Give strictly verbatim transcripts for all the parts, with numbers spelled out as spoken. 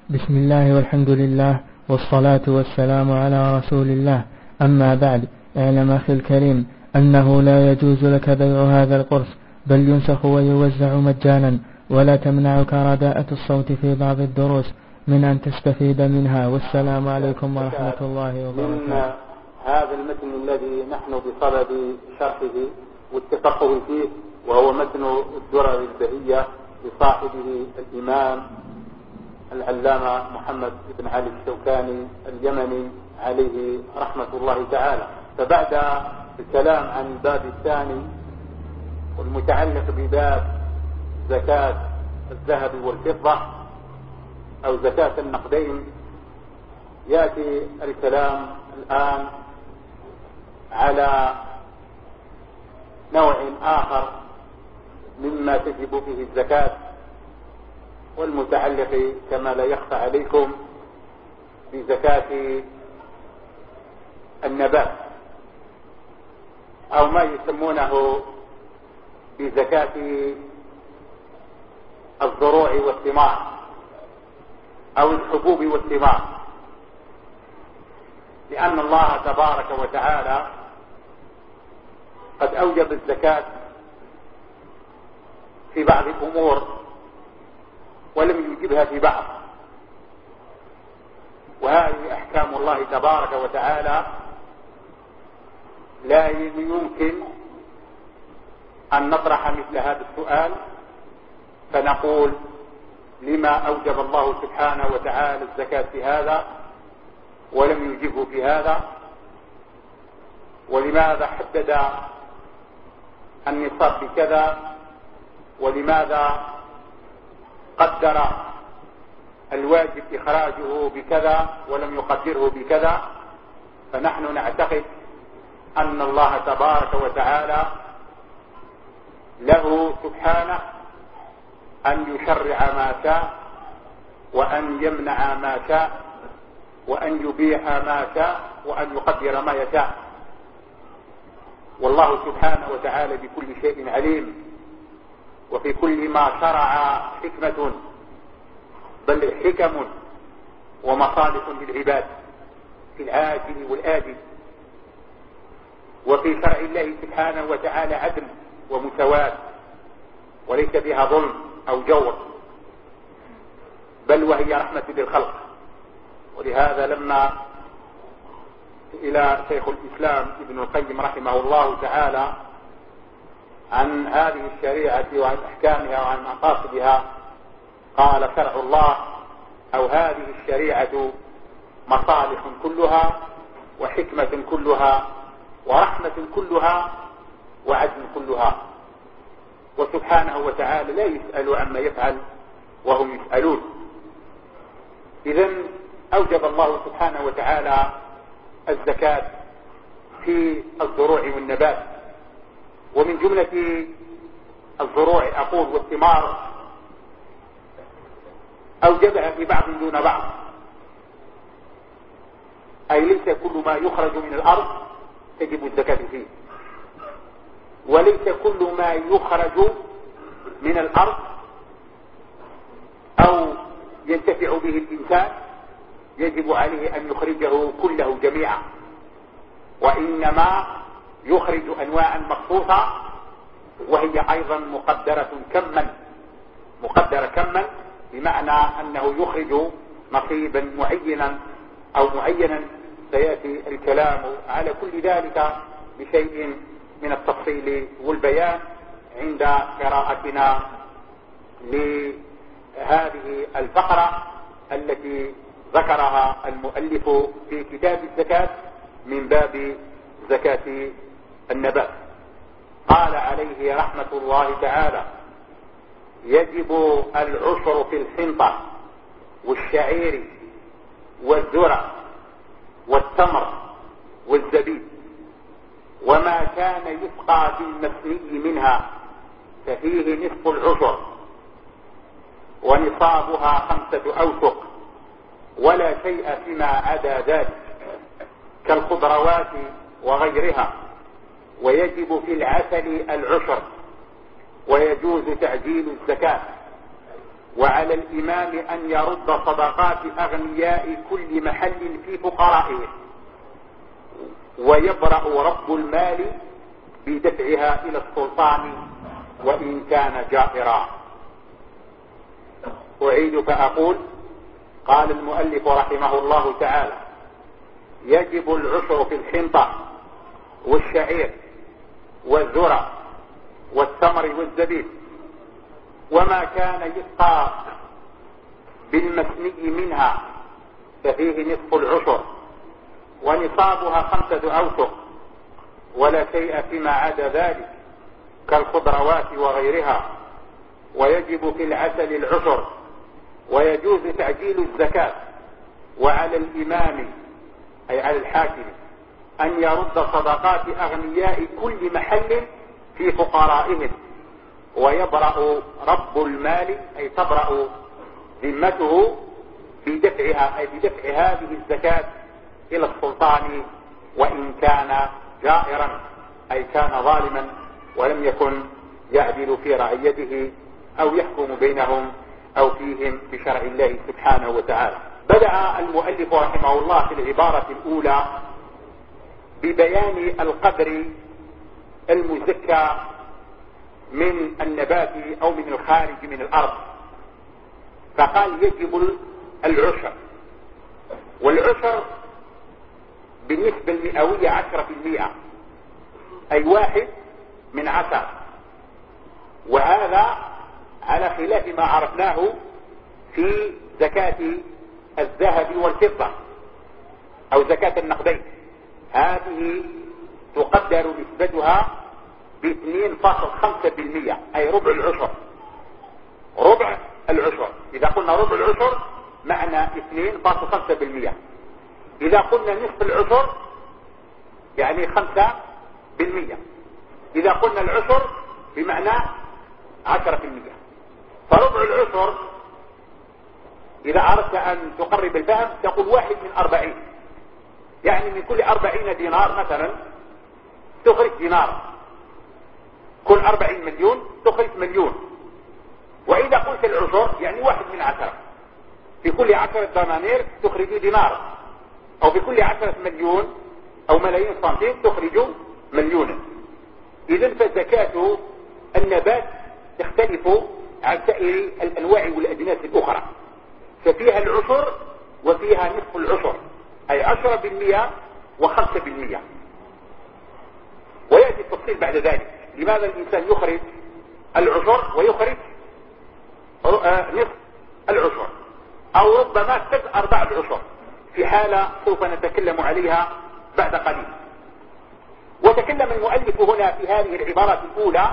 بسم الله والحمد لله والصلاة والسلام على رسول الله. أما بعد، اعلم أخي الكريم أنه لا يجوز لك بيع هذا القرص، بل ينسخ ويوزع مجانا، ولا تمنعك رداءة الصوت في بعض الدروس من أن تستفيد منها. والسلام عليكم ورحمة الله وبركاته. من هذا المتن الذي نحن بصدد شرحه والتفقه فيه، وهو متن الدرر البهية لصاحبه الإمام العلامة محمد بن علي الشوكاني اليمني عليه رحمة الله تعالى. فبعد الكلام عن الباب الثاني والمتعلق بباب زكاة الذهب والفضة أو زكاة النقدين، يأتي الكلام الآن على نوع آخر مما تجب فيه الزكاة، والمتعلق كما لا يخفى عليكم بزكاة النبات، أو ما يسمونه بزكاة الزروع والثمار أو الحبوب والثمار، لأن الله تبارك وتعالى قد أوجب الزكاة في بعض الأمور ولم يوجبها في بعض، وهذه أحكام الله تبارك وتعالى لا يمكن أن نطرح مثل هذا السؤال فنقول لما أوجب الله سبحانه وتعالى الزكاة في هذا ولم يوجبه في هذا، ولماذا حدد النصاب بكذا، ولماذا قدر الواجب إخراجه بكذا ولم يقدره بكذا. فنحن نعتقد أن الله تبارك وتعالى له سبحانه أن يشرع ما شاء، وأن يمنع ما شاء، وأن يبيح ما شاء، وأن يقدر ما يشاء، والله سبحانه وتعالى بكل شيء عليم، وفي كل ما شرع حكمة، بل حكم ومصالح للعباد في العاجل والآجل. وفي شرع الله سبحانه وتعالى عدل ومساواة، وليس بها ظلم أو جور، بل وهي رحمة بالخلق. ولهذا لما إلى شيخ الإسلام ابن القيم رحمه الله تعالى عن هذه الشريعة وعن أحكامها وعن مقاصدها، قال شرع الله أو هذه الشريعة مصالح كلها وحكمة كلها ورحمة كلها وعدل كلها، وسبحانه وتعالى لا يسأل عما يفعل وهم يسألون. إذن أوجب الله سبحانه وتعالى الزكاة في الزروع والنبات، ومن جملة الزروع أقول والثمار أوجبها في بعض دون بعض، أي ليس كل ما يخرج من الأرض تجب الزكاة فيه، وليس كل ما يخرج من الأرض أو ينتفع به الإنسان يجب عليه أن يخرجه كله جميعا، وإنما يخرج أنواعا مخصوصة وهي أيضا مقدرة كما مقدرة كما بمعنى أنه يخرج نصيبا معينا أو معينا. سيأتي الكلام على كل ذلك بشيء من التفصيل والبيان عند قراءتنا لهذه الفقرة التي ذكرها المؤلف في كتاب الزكاة من باب زكاة النبات. قال عليه رحمة الله تعالى: يجب العشر في الحنطة والشعير والذرة والتمر والزبيب، وما كان يسقى بالمسني منها ففيه نصف العشر، ونصابها خمسة أوسق، ولا شيء فيما عدا ذلك كالخضروات وغيرها. ويجب في العسل العشر، ويجوز تعجيل الزكاة، وعلى الإمام أن يرد صدقات أغنياء كل محل في فقرائهم، ويبرأ رب المال بدفعها إلى السلطان وإن كان جائرا. أعيد فأقول: قال المؤلف رحمه الله تعالى: يجب العشر في الحنطة والشعير والذرة والتمر والزبيب، وما كان يسقى بالمسني منها ففيه نصف العشر، ونصابها خمسة أوسق، ولا شيء فيما عدا ذلك كالخضروات وغيرها. ويجب في العسل العشر، ويجوز تعجيل الزكاة. وعلى الإمام أي على الحاكم أن يرد صدقات أغنياء كل محل في فقرائهم، ويبرأ رب المال أي تبرأ ذمته بدفعها أي بدفع هذه الزكاة إلى السلطان وإن كان جائرا أي كان ظالما ولم يكن يعدل في رعيته أو يحكم بينهم أو فيهم بشرع الله سبحانه وتعالى. بدأ المؤلف رحمه الله في العبارة الأولى ببيان القدر المزكى من النبات أو من الخارج من الأرض، فقال يجب العشر، والعشر بالنسبة المئوية عشرة في المئة أي واحد من عشر، وهذا على خلاف ما عرفناه في زكاة الذهب والفضة أو زكاة النقدين. هذه تقدر نسبتها باثنين فاصل خمسة بالمئة أي ربع العشر. ربع العشر إذا قلنا ربع العشر معنى اثنين فاصل خمسة بالمئة. إذا قلنا نصف العشر يعني خمسة بالمئة. إذا قلنا العشر بمعنى عشرة بالمئة. فربع العشر إذا أردت أن تقرب الفهم تقول واحد من أربعين، يعني من كل أربعين دينار مثلا تخرج دينار، كل أربعين مليون تخرج مليون. وإذا قلت العشر يعني واحد من عشرة، في كل عشرة دنانير تخرج دينار، أو في كل عشرة مليون أو ملايين سنتيم تخرج مليونا. إذن فزكاة النبات تختلف عن سائر الأنواع والأجناس الأخرى، ففيها العشر وفيها نصف العشر أي عشرة بالمئة وخمسة بالمئة. ويأتي التفصيل بعد ذلك لماذا الإنسان يخرج العشر ويخرج نصف العشر أو ربما تسع أرباع العشر، في حالة سوف نتكلم عليها بعد قليل. وتكلم المؤلف هنا في هذه العبارات الأولى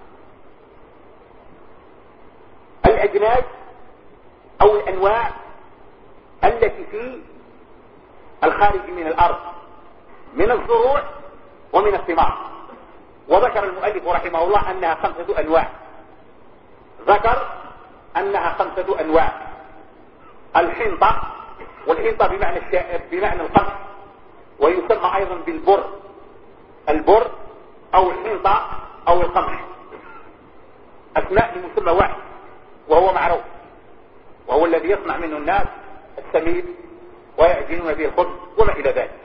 الأجناس أو الأنواع التي في الخارج من الأرض من الزروع ومن الثمار. وذكر المؤلف رحمه الله أنها خمسة أنواع، ذكر أنها خمسة أنواع: الحنطة، والحنطة بمعنى الشائر بمعنى القمح، ويسمى أيضا بالبر، البر أو الحنطة أو القمح، أسماء لمسمى واحد وهو معروف، وهو الذي يصنع منه الناس السميد ويعجنون به الخبز وما إلى ذلك.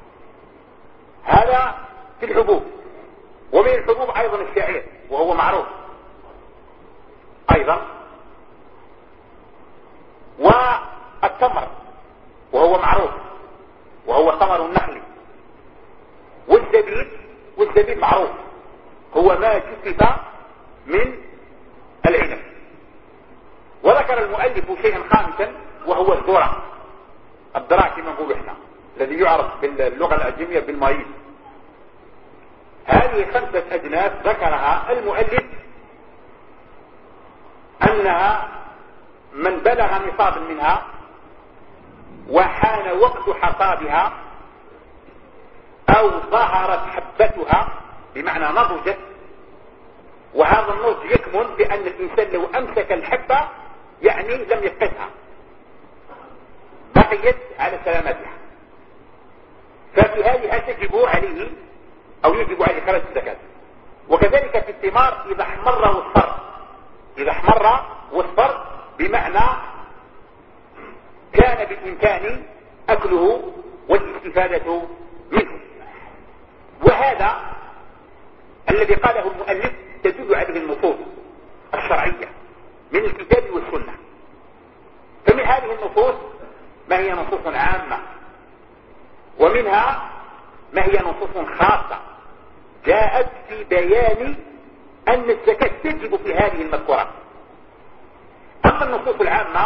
هذا في الحبوب. ومن الحبوب أيضا الشعير وهو معروف أيضا، والتمر وهو معروف وهو ثمر النخل، والزبيب، والزبيب معروف هو ما جفف من العنب. وذكر المؤلف شيئا خامسا وهو الذرة، الذرة كما نقول احنا الذي يعرف باللغة الأعجمية بالمايز. هذه خمسة أجناس ذكرها المؤلف أنها من بلغ نصابا منها وحان وقت حصادها أو ظهرت حبتها بمعنى نضجت، وهذا النضج يكمن بأن الإنسان لو أمسك الحبة يعني لم يفقدها، بقيت على سلامتها، ففي هذه تجب عليه أو يجب عليه خرج الزكاة. وكذلك في الثمار إذا احمر واصفر، إذا احمر واصفر بمعنى كان بالإمكان أكله والاستفادة منه. وهذا الذي قاله المؤلف تدل عليه النصوص الشرعية من الكتاب والسنة. فمن هذه النصوص ما هي نصوص عامة، ومنها ما هي نصوص خاصة جاءت في بيان أن الزكاة تجب في هذه المذكورات. أما النصوص العامة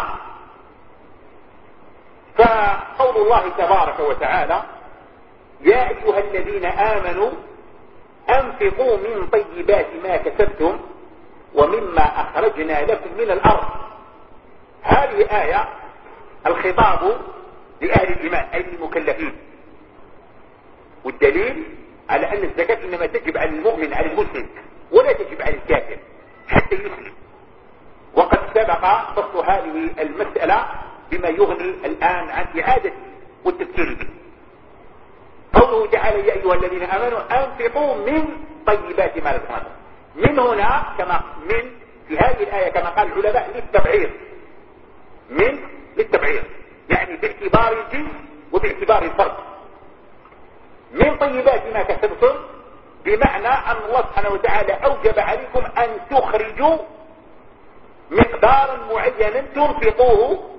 فقول الله تبارك وتعالى: يا أيها الذين آمنوا أنفقوا من طيبات ما كسبتم ومما أخرجنا لكم من الأرض. هذه آية الخطاب لأهل الإيمان أي المكلفين، والدليل على أن الزكاة إنما تجب على المؤمن على المسلم ولا تجب على الكافر حتى يسلم. وقد سبق بسط هذه المسألة بما يغني الآن عن إعادة والتذكير به. قوله تعالى: يا أيها الذين آمنوا أنفقوا من طيبات ما رزقناكم. من هنا كما من في هذه الآية كما قال العلماء للتبعير، من للتبعير يعني باعتبار الجنس وباعتبار الفرد. من طيبات ما كسبتم بمعنى أن الله سبحانه وتعالى أوجب عليكم أن تخرجوا مقدارا معينا تنفقوه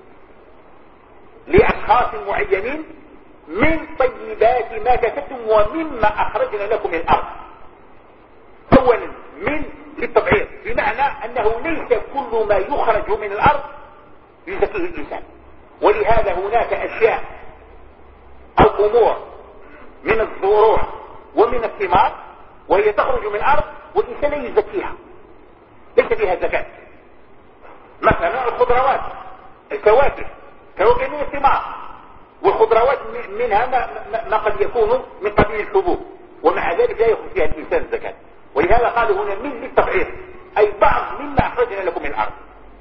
لأشخاص معينين من طيبات ما كسبتم ومما أخرجنا لكم من الأرض. أولا من للتبعير بمعنى أنه ليس كل ما يخرج من الأرض يزكيه الإنسان، ولهذا هناك أشياء أو أمور من الزروع ومن الثمار وهي تخرج من الأرض والإنسان لا يزكيها، ليس فيها زكاة. مثلا الخضروات، الفواكه، فواكه من الثمار، والخضروات منها ما, ما قد يكون من قبيل الحبوب، ومع ذلك لا يخرج فيها الإنسان الزكاة. ولهذا قالوا هنا من للتبعير أي بعض مما أخرجنا لكم من الأرض.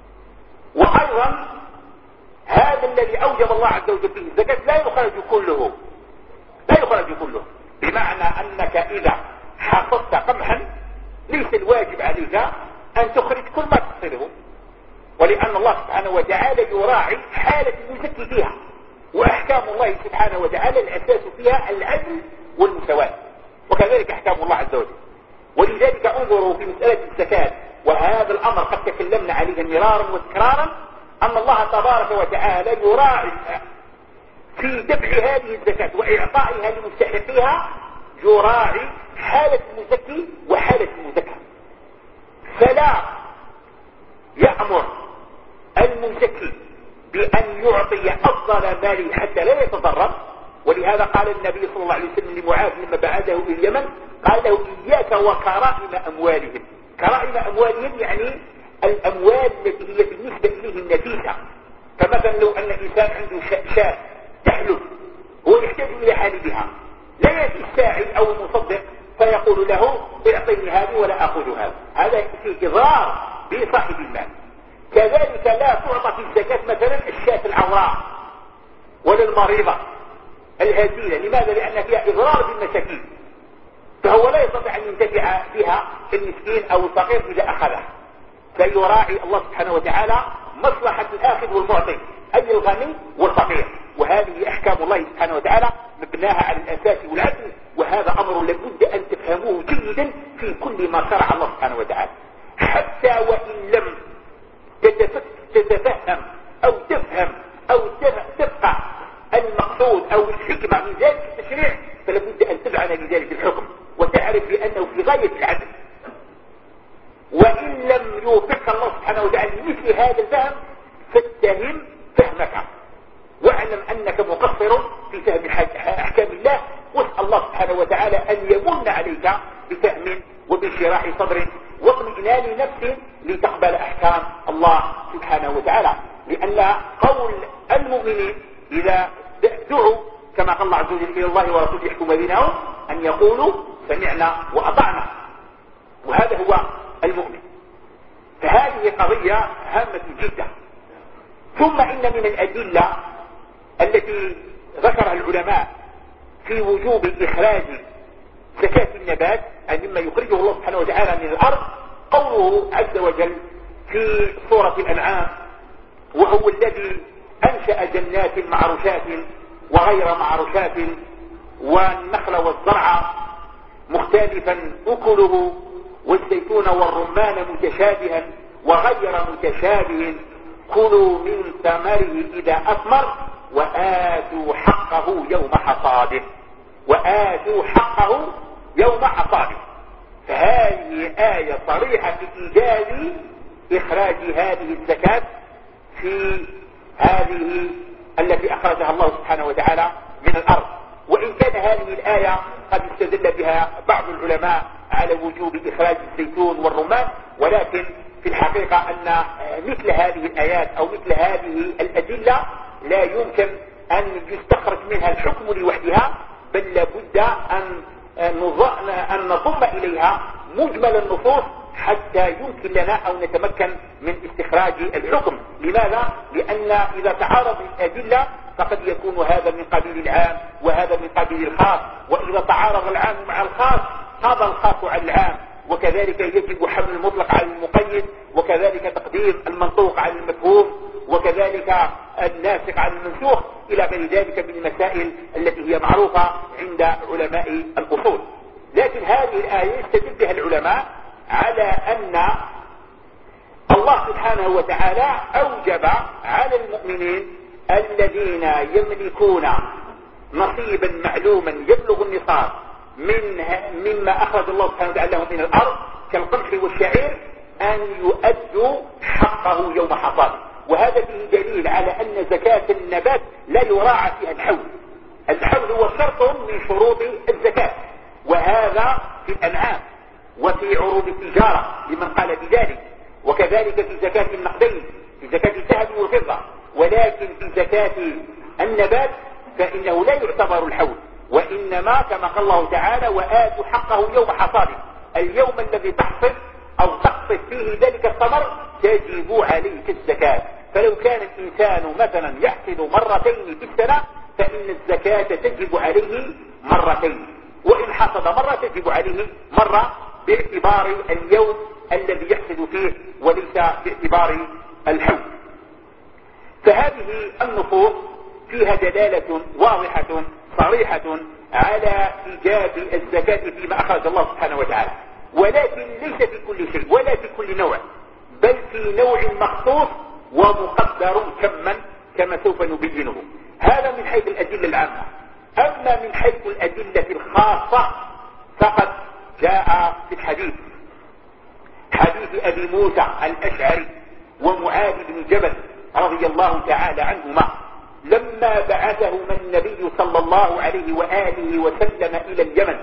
وأيضا هذا الذي أوجب الله عز وجل فيه الزكاة لا يخرج كله، لا يخرج كله، بمعنى أنك إذا حصدت قمحا ليس الواجب عليك أن تخرج كل ما تحصده، ولأن الله سبحانه وتعالى يراعي حالة المزكي فيها، وأحكام الله سبحانه وتعالى الأساس فيها العدل والمساواة، وكذلك أحكام الله عز وجل. ولذلك انظروا في مسألة الزكاة، وهذا الأمر قد تكلمنا عليه مرارا وتكرارا، أن الله تبارك وتعالى يراعي في دفع هذه الزكاة وإعطائها لمستحقيها، يراعي حالة المزكي وحالة المزكى، فلا يأمر المزكي بأن يعطي أفضل ماله حتى لا يتضرر. ولهذا قال النبي صلى الله عليه وسلم لمعاذ لما بعثه إلى اليمن، قال له: إياك وكرائم أموالهم. كرائم أموالهم يعني الأموال التي هي بالنسبة إليه النفيسة. فمثلا لو أن إنسان عنده شاة تحلب، هو يحتاج إلى حالبها، لا يأتي الساعي أو المصدق فيقول له: اعطيني هذه ولا أخذ هذا، هذا في إضرار بصاحب المال. كذلك لا تعطى في الزكاة مثلا الشاة العوراء ولا المريضة الهزيلة. لماذا؟ لأن فيها إضرار بالمساكين، فهو لا يستطيع أن ينتفع بها المسكين أو الفقير إذا أخذها. فيراعي الله سبحانه وتعالى مصلحة الآخذ والمعطي، أي الغني والفقير. وهذه أحكام الله سبحانه وتعالى مبناها على الأساس والعدل، وهذا أمر لابد أن تفهموه جيدا في كل ما شرع الله سبحانه وتعالى، حتى وإن لم تتفهم أو تفهم أو تفقه المقصود أو الحكمة من ذلك التشريع، فلابد أن تدعن لذلك الحكم وتعرف بأنه في غاية العدل. وإن لم يوفق الله سبحانه وتعالى مثل هذا الفهم فاتهم فهمك، واعلم أنك مقصر في فهم أحكام الله، واسأل الله سبحانه وتعالى أن يمن عليك بفهم وبانشراح صدر واطمئنان نفس لتقبل أحكام الله سبحانه وتعالى. لأن قول المؤمنين إذا دعوا كما قال الله عز وجل إلى الله ورسوله يحكم بينهم أن يقولوا سمعنا وأطعنا، وهذا هو المؤمن. فهذه قضية هامة جدا. ثم إن من الأدلة التي ذكرها العلماء في وجوب إخراج زكاة النبات أي مما يخرجه الله سبحانه وتعالى من الأرض قوله عز وجل في سورة الأنعام وهو الذي أنشأ جنات معروشات وغير معروشات والنخل والزرع مختلفا أكله والزيتون والرمان متشابها وغير متشابه كلوا من ثمره إذا أثمر وآتوا حقه يوم حصاده وآتوا حقه يوم حصاده. فهذه آية صريحة في إيجاز إخراج هذه الزكاة في هذه التي أخرجها الله سبحانه وتعالى من الأرض. وإن كان هذه الآية قد استدل بها بعض العلماء على وجوب إخراج الزيتون والرمان، ولكن في الحقيقة أن مثل هذه الآيات أو مثل هذه الأدلة لا يمكن أن يستخرج منها الحكم لوحدها، بل لابد أن أن نضم إليها مجمل النصوص حتى يمكن لنا أو نتمكن من استخراج الحكم. لماذا؟ لأن إذا تعارض الأدلة فقد يكون هذا من قبيل العام وهذا من قبيل الخاص، وإذا تعارض العام مع الخاص هذا الخاص على العام، وكذلك يجب حمل المطلق على المقيد، وكذلك تقديم المنطوق على المفهوم، وكذلك الناسخ على المنسوخ إلى غير ذلك من المسائل التي هي معروفة عند علماء الأصول. لكن هذه الآية يستدل بها العلماء على أن الله سبحانه وتعالى أوجب على المؤمنين الذين يملكون نصيبا معلوما يبلغ النصاب من مما أخرج الله سبحانه وتعالى لهم من الأرض كالقمح والشعير أن يؤدوا حقه يوم حصاده. وهذا فيه دليل على أن زكاة النبات لا يراعى فيها الحول. الحول هو شرط من شروط الزكاة، وهذا في الأنعام وفي عروض التجارة لمن قال بذلك، وكذلك في زكاة النقدين في زكاة الذهب والفضة. ولكن في زكاة النبات فإنه لا يعتبر الحول، وإنما كما قال الله تعالى وآتوا حقه يوم حصاده، اليوم الذي تحصد أو تقصد فيه ذلك الثمر تجب عليك الزكاة. فلو كان الإنسان مثلا يحصد مرتين في السنة فإن الزكاة تجب عليه مرتين، وإن حصد مرة تجب عليه مرة باعتبار اليوم الذي يحصد فيه وليس باعتبار الحول. فهذه النصوص فيها دلالة واضحة صريحة على إيجاب الزكاة فيما أخرج الله سبحانه وتعالى، ولكن ليس في كل شيء ولا في كل نوع، بل في نوع مخصوص ومقدر كما كما سوف نبينه. هذا من حيث الأدلة العامة. أما من حيث الأدلة الخاصة فقد جاء في الحديث حديث أبي موسى الأشعري ومعاذ بن جبل رضي الله تعالى عنهما لما بعثهما النبي صلى الله عليه وآله وسلم إلى اليمن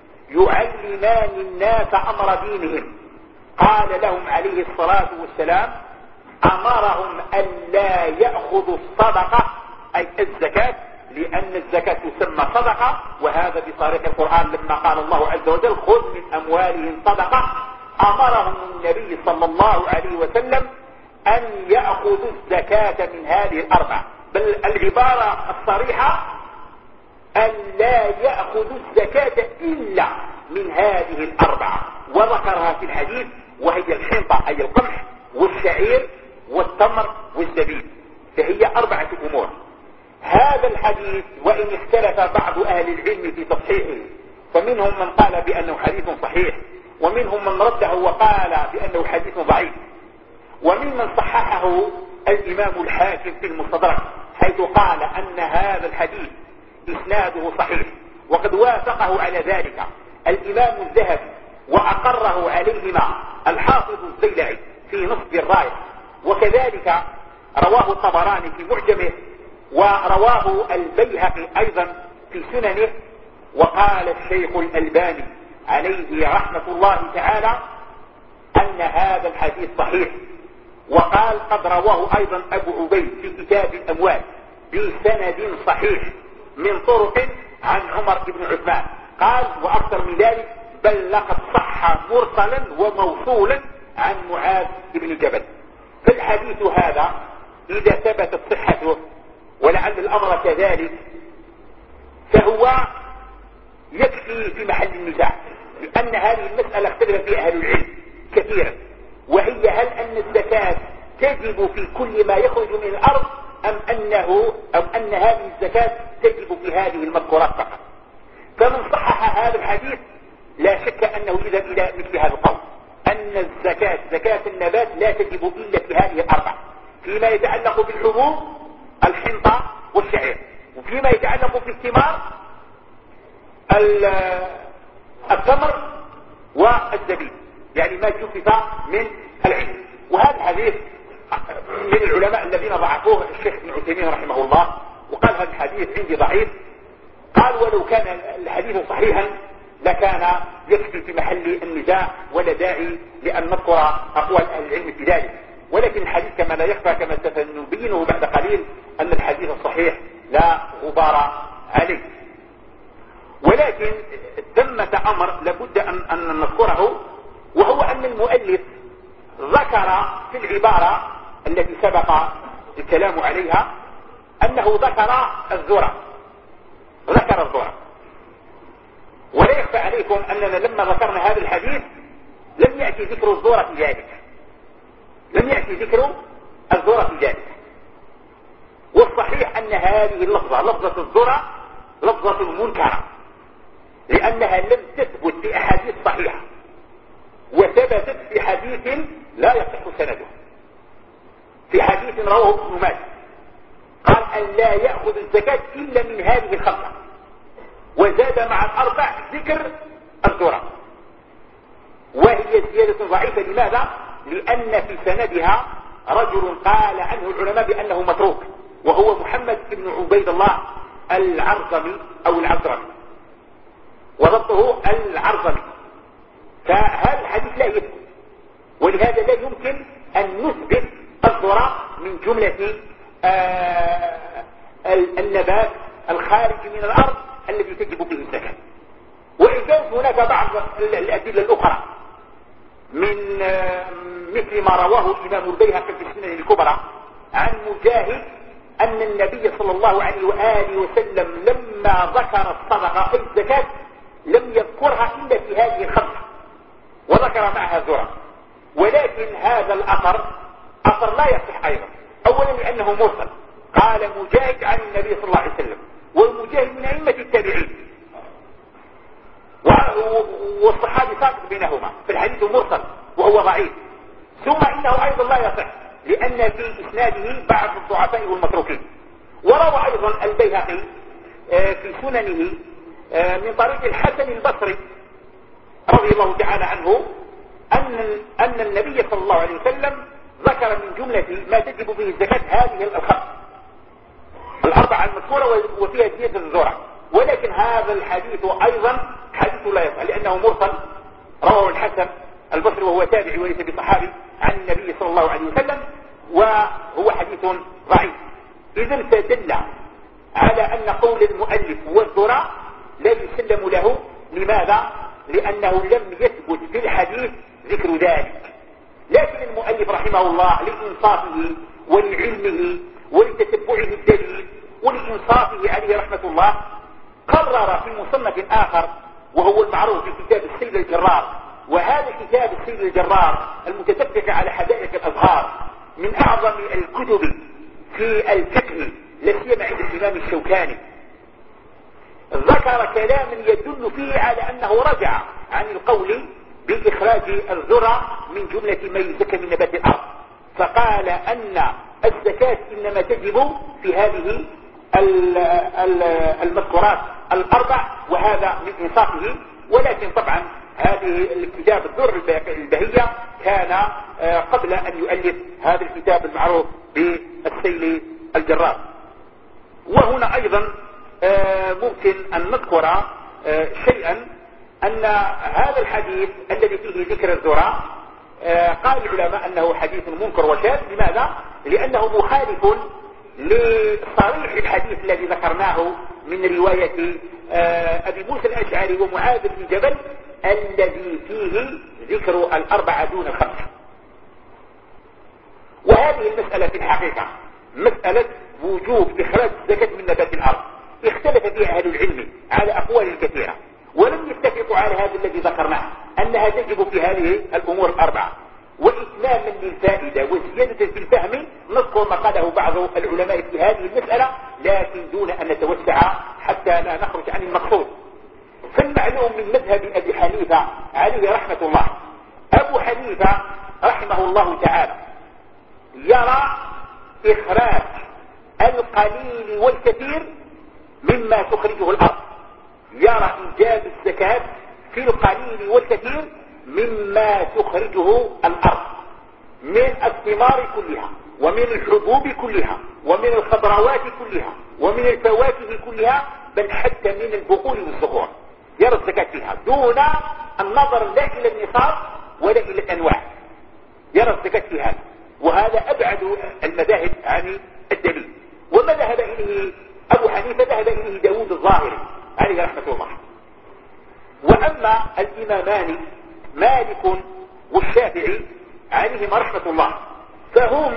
يعلمان الناس أمر دينهم، قال لهم عليه الصلاة والسلام أمرهم أن لا يأخذوا الصدقة أي الزكاة، لأن الزكاة تسمى صدقة، وهذا بصريح القرآن لما قال الله عز وجل خذ من أموالهم صدقة. أمرهم النبي صلى الله عليه وسلم أن يأخذوا الزكاة من هذه الأربع، بل العبارة الصريحة أن لا يأخذوا الزكاة إلا من هذه الأربعة، وذكرها في الحديث وهي الحنطة أي القمح والشعير والتمر والزبيب، فهي أربعة أمور. هذا الحديث وإن اختلف بعض أهل العلم في تصحيحه، فمنهم من قال بأنه حديث صحيح، ومنهم من رده وقال بأنه حديث ضعيف، وممن صححه الإمام الحاكم في المستدرك حيث قال أن هذا الحديث إسناده صحيح، وقد وافقه على ذلك الإمام الذهبي وأقره عليهما الحافظ الزيلعي في نصب الراية، وكذلك رواه الطبراني في معجمه، ورواه البيهقي أيضا في سننه. وقال الشيخ الألباني عليه رحمة الله تعالى أن هذا الحديث صحيح، وقال قد رواه أيضا أبو عبيد في كتاب الأموال بسند صحيح من طرق عن عمر بن عثمان، قال وأكثر من ذلك بل لقد صح مرسلا وموصولا عن معاذ بن جبل. فالحديث هذا إذا ثبتت صحته ولعل الأمر كذلك فهو يكفي في محل النزاع، لأن هذه المسألة اختلف فيها أهل العلم كثيرا، وهي هل أن الزكاة تجب في كل ما يخرج من الأرض أم أنه أم أن هذه الزكاة تجب في هذه المذكورات فقط؟ فمن صحح هذا الحديث لا شك أنه إذا إلى مثل هذا القول أن الزكاة زكاة النبات لا تجب إلا في هذه الأربع، فيما يتعلق بالحبوب الحنطة والشعير، وفيما يتعلق بالثمار التمر والزبيب، يعني ما جفف من العلم. وهذا الحديث من العلماء الذين ضعفوه الشيخ ابن عثيمين رحمه الله، وقال هذا الحديث عندي ضعيف. قال ولو كان الحديث صحيحا لكان يكفي في محل النزاع ولا داعي لأن نذكر أقوال أهل العلم في ذلك، ولكن الحديث كما لا يخفى كما سنبينه بعد قليل أن الحديث الصحيح لا غبار عليه. ولكن ثمة أمر لابد أن, أن نذكره، وهو أن المؤلف ذكر في العبارة التي سبق الكلام عليها أنه ذكر الذرة ذكر الذرة ولا يخفى عليكم أننا لما ذكرنا هذا الحديث لم يأتي ذكر الذرة في ذلك لم يأتي ذكر الذرة في ذلك والصحيح أن هذه اللفظة لفظة الذرة لفظة منكرة، لأنها لم تثبت في أحاديث صحيحة، وثبتت في حديث لا يصح سنده، في حديث رواه ابن ماجه قال أن لا يأخذ الزكاة إلا من هذه الخمسة، وزاد مع الأربع ذكر الذرة، وهي زيادة ضعيفة. لماذا؟ لأن في سندها رجل قال عنه العلماء بأنه متروك، وهو محمد بن عبيد الله العرزمي أو العزرمي، وضبطه العرزمي، فهذا الحديث لا يثبت، ولهذا لا يمكن أن نثبت الذرة من جملة آه النبات الخارج من الأرض الذي تجب به الزكاة. وإن كانت هناك بعض الأدلة الأخرى من آه مثل ما رواه الإمام البيهقي في السنن الكبرى عن مجاهد أن النبي صلى الله عليه وآله وسلم لما ذكر الصدقة أي الزكاة لم يذكرها إلا في هذه الخمسة، وذكر معها الذرة. ولكن هذا الأثر أثر لا يصح أيضا، أولا لأنه مرسل، قال مجاهد عن النبي صلى الله عليه وسلم، والمجاهد من أئمة التابعين، والصحابي ساقط بينهما، فالحديث مرسل وهو ضعيف. ثم إنه أيضا لا يصح لأن في إسناده بعض الضعفاء والمتروكين. وروى أيضا البيهقي في سننه من طريق الحسن البصري رضي الله تعالى عنه أن أن النبي صلى الله عليه وسلم ذكر من جملة ما تجب به الزكاة هذه الخمس الأربعة المذكورة وفيها زيادة الذرة، ولكن هذا الحديث أيضا حديث لا يصح لأنه مرسل، رواه الحسن البصري وهو تابعي وليس بصحابي عن النبي صلى الله عليه وسلم، وهو حديث ضعيف. إذن فدل على أن قول المؤلف والذرة لا يسلم له. لماذا؟ لأنه لم يثبت في الحديث ذكر ذلك. لكن المؤلف رحمه الله لإنصافه ولعلمه ولتتبعه الدليل ولإنصافه عليه رحمة الله قرر في مصنف آخر وهو المعروف في كتاب السيد الجرار. وهذا كتاب السيد الجرار المتتبع على حدائق الأزهار من أعظم الكتب في الفقه لا سيما عند الإمام الشوكاني، ذكر كلاما يدل فيه على أنه رجع عن القول بإخراج الذرة من جملة ما يزكى من نبات الأرض، فقال أن الزكاة إنما تجب في هذه المذكورات الأربع، وهذا من إنصافه. ولكن طبعا هذه الكتاب الذر البهية كان قبل أن يؤلف هذا الكتاب المعروف بالسيل الجرار. وهنا أيضا ممكن أن نذكر شيئا أن هذا الحديث الذي فيه ذكر الذرة قال العلماء أنه حديث منكر وشاذ. لماذا؟ لأنه مخالف لصريح الحديث الذي ذكرناه من رواية أبي موسى الأشعري ومعاذ بن جبل الذي فيه ذكر الأربعة دون الخمسة. وهذه المسألة في الحقيقة مسألة وجوب إخراج الزكاة من نبات الأرض اختلف فيها أهل العلم على أقوال كثيرة، ولم يتفقوا على هذا الذي ذكرناه أنها تجب في هذه الأمور الأربعة. وإتماما للفائدة وزيادة في الفهم نذكر ما قاله بعض العلماء في هذه المسألة، لكن دون أن نتوسع حتى لا نخرج عن المقصود. فالمعلوم من مذهب أبي حنيفة عليه رحمة الله، أبو حنيفة رحمه الله تعالى يرى إخراج القليل والكثير مما تخرجه الأرض، يرى إيجاب الزكاة في القليل والكثير مما تخرجه الأرض من الثمار كلها ومن الحبوب كلها ومن الخضروات كلها ومن الفواكه كلها، بل حتى من البقول والزهور يرى الزكاة فيها دون النظر لا إلى النصاب ولا إلى الأنواع، يرى الزكاة في هذا. وهذا أبعد المذاهب عن الدليل. وما ذهب إليه أبو حنيفة ذهب إليه داود الظاهري عليه رحمة الله. وأما الإمامان مالك والشافعي عليهم رحمة الله فهم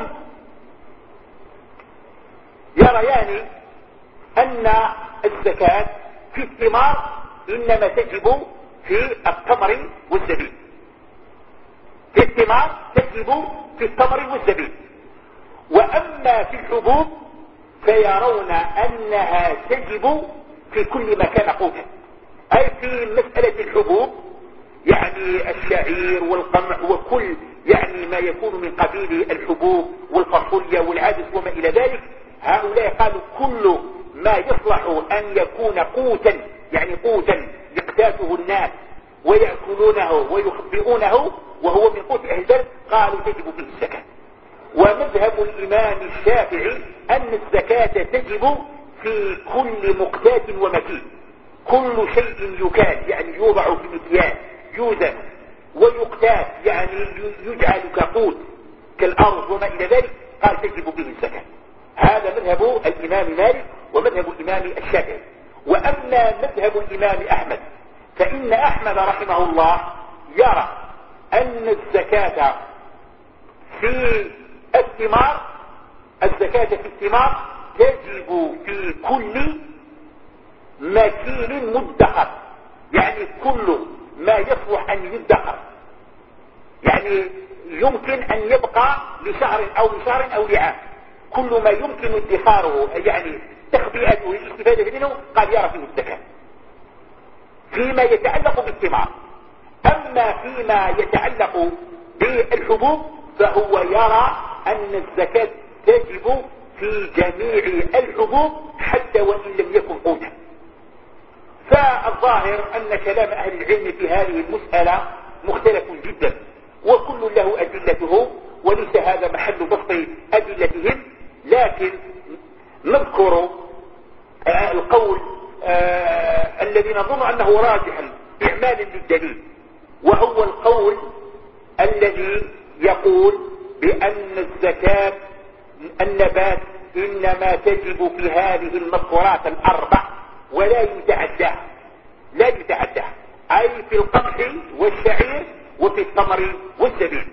يريان أن الزكاة في الثمار إنما تجب في التمر والزبيب، في الثمار تجب في التمر والزبيب. وأما في الحبوب فيرون أنها تجب في كل ما كان قوتا، أي في مسألة الحبوب يعني الشعير والقمح وكل يعني ما يكون من قبيل الحبوب والفاصوليا والعدس وما إلى ذلك. هؤلاء قالوا كل ما يصلح أن يكون قوتا يعني قوتا يقتاته الناس ويأكلونه ويخبئونه وهو من قوت أهل البلد، قالوا تجب فيه الزكاة. ومذهب الإمام الشافعي أن الزكاة تجب في كل مقتات ومكين، كل شيء يكال يعني يوضع في مكيال يوزن ويقتات يعني يجعل كقوت كالأرض وما إلى ذلك، قال تجب به الزكاة. هذا مذهب الإمام مالك ومذهب الإمام الشافعي. وأما مذهب الإمام أحمد فإن أحمد رحمه الله يرى أن الزكاة في الثمار الزكاة في الثمار تجب في كل مكين مدخر، يعني كل ما يصلح أن يدخر، يعني يمكن أن يبقى لشهر أو لشهر أو لعام، كل ما يمكن ادخاره يعني تخبئته والاستفادة منه قال يرى فيه الزكاة فيما يتعلق بالثمار. أما فيما يتعلق بالحبوب فهو يرى أن الزكاة تجب في جميع الحبوب حتى وإن لم يكن قوتا. فالظاهر أن كلام أهل العلم في هذه المسألة مختلف جدا وكل له أدلته، وليس هذا محل بسط أدلتهم، لكن نذكر القول آه الذي نظن أنه راجحا إعمالا للدليل، وهو القول الذي يقول بأن الزكاة النبات إنما تجب في هذه المذكورات الأربع ولا يتعداها، لا يتعداها، أي في القمح والشعير وفي التمر والزبيب.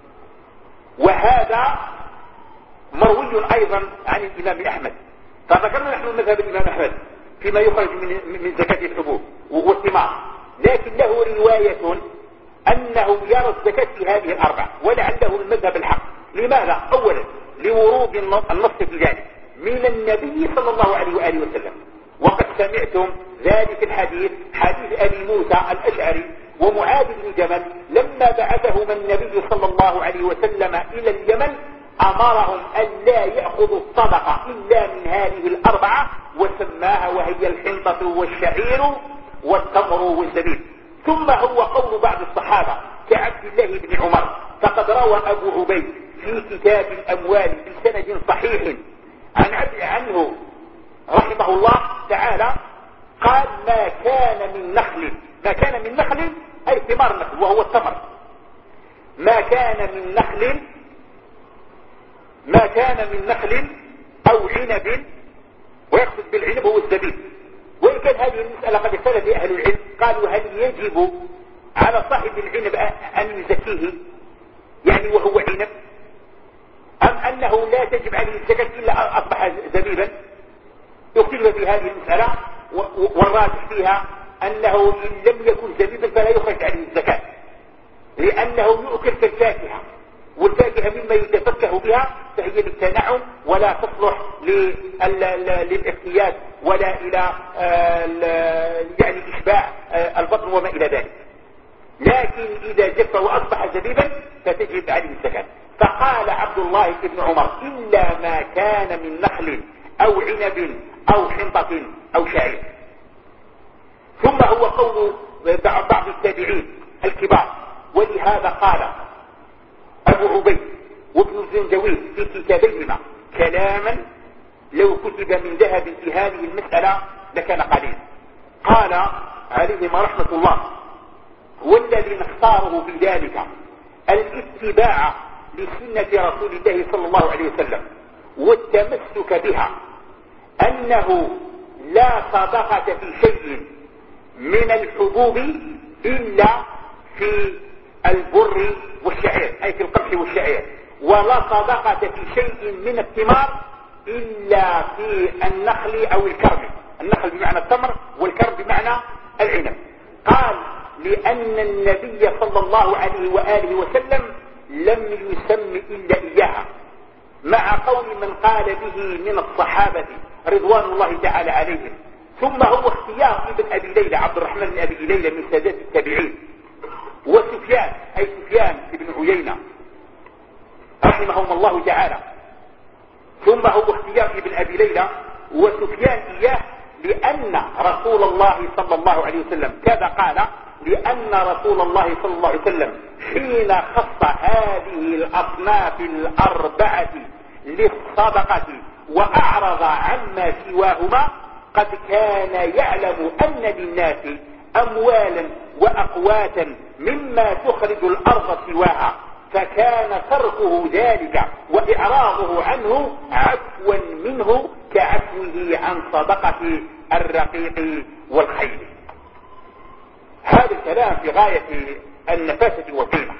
وهذا مروي أيضا عن الإمام أحمد. فذكرنا نحن مذهب الإمام أحمد فيما يخرج من من زكاة الحبوب والثمار، لكن له رواية أنه يرى الزكاة في هذه الأربع ولعله المذهب الحق. لماذا؟ أولا لورود النص في ذلك من النبي صلى الله عليه وآله وسلم، وقد سمعتم ذلك الحديث حديث أبي موسى الأشعري ومعاذ بن جبل لما بعثهما النبي صلى الله عليه وسلم إلى اليمن أمرهم أن لا يأخذوا الصدقة إلا من هذه الأربعة، وسماها وهي الحنطة والشعير والتمر والزبيب. ثم هو قول بعض الصحابة كعبد الله بن عمر، فقد روى أبو عبيد في كتاب الأموال بسند صحيح عن عبد عنه رحمه الله تعالى قال ما كان من نخل، ما كان من نخل أي ثمار النخل وهو التمر، ما كان من نخل ما كان من نخل أو عنب، ويقصد بالعنب هو الزبيب. وإن كان هذه المسألة قد اختلف أهل العلم، قالوا هل يجب على صاحب العنب أن يزكيه يعني وهو عنب، أم أنه لا تجب عليه الزكاة إلا أصبح زبيبا؟ يختلف في هذه المسألة، والراجح فيها أنه إن لم يكن زبيبا فلا يخرج عليه الزكاة، لأنه يؤكل كالفاكهة والفاكهة مما يتفكه بها فهي للتنعم ولا تصلح للافتيات ولا إلى يعني إشباع البطن وما إلى ذلك. لكن إذا جف وأصبح زبيبا فتجب عليه الزكاة. فقال عبد الله بن عمر إلا ما كان من نخل أو عنب أو حنطة أو شعير. ثم هو قول بعض التابعين الكبار، ولهذا قال أبو عبيد وابن الزنجوي في كتابيهما كلاما لو كتب من ذهب في هذه المسألة لكان قليلا. قال عليهما رحمة الله: والذي نختاره في ذلك الاتباع لسنة رسول الله صلى الله عليه وسلم والتمسك بها، أنه لا صدقة في شيء من الحبوب إلا في البر والشعير، أي في القمح والشعير، ولا صدقة في شيء من الثمار إلا في النخل أو الكرم. النخل بمعنى التمر والكرم بمعنى العنب. قال: لأن النبي صلى الله عليه وآله وسلم لم يسم إلا إياها، مع قول من قال به من الصحابة رضوان الله تعالى عليهم. ثم هو اختيار ابن أبي ليلى عبد الرحمن بن أبي ليلى من سادات التابعين، وسفيان أي سفيان بن عيينة رحمهم الله تعالى. ثم هو اختيار ابن أبي ليلى وسفيان إياه لأن رسول الله صلى الله عليه وسلم كذا قال: لأن رسول الله صلى الله عليه وسلم حين خص هذه الأصناف الأربعة للصدقة وأعرض عما سواهما قد كان يعلم أن للناس أموالا وأقواتا مما تخرج الأرض سواها، فكان تركه ذلك وإعراضه عنه عفوا منه كعفوه عن صدقة الرقيق والخيل. هذا الكلام في غاية النفاسة والقيمة.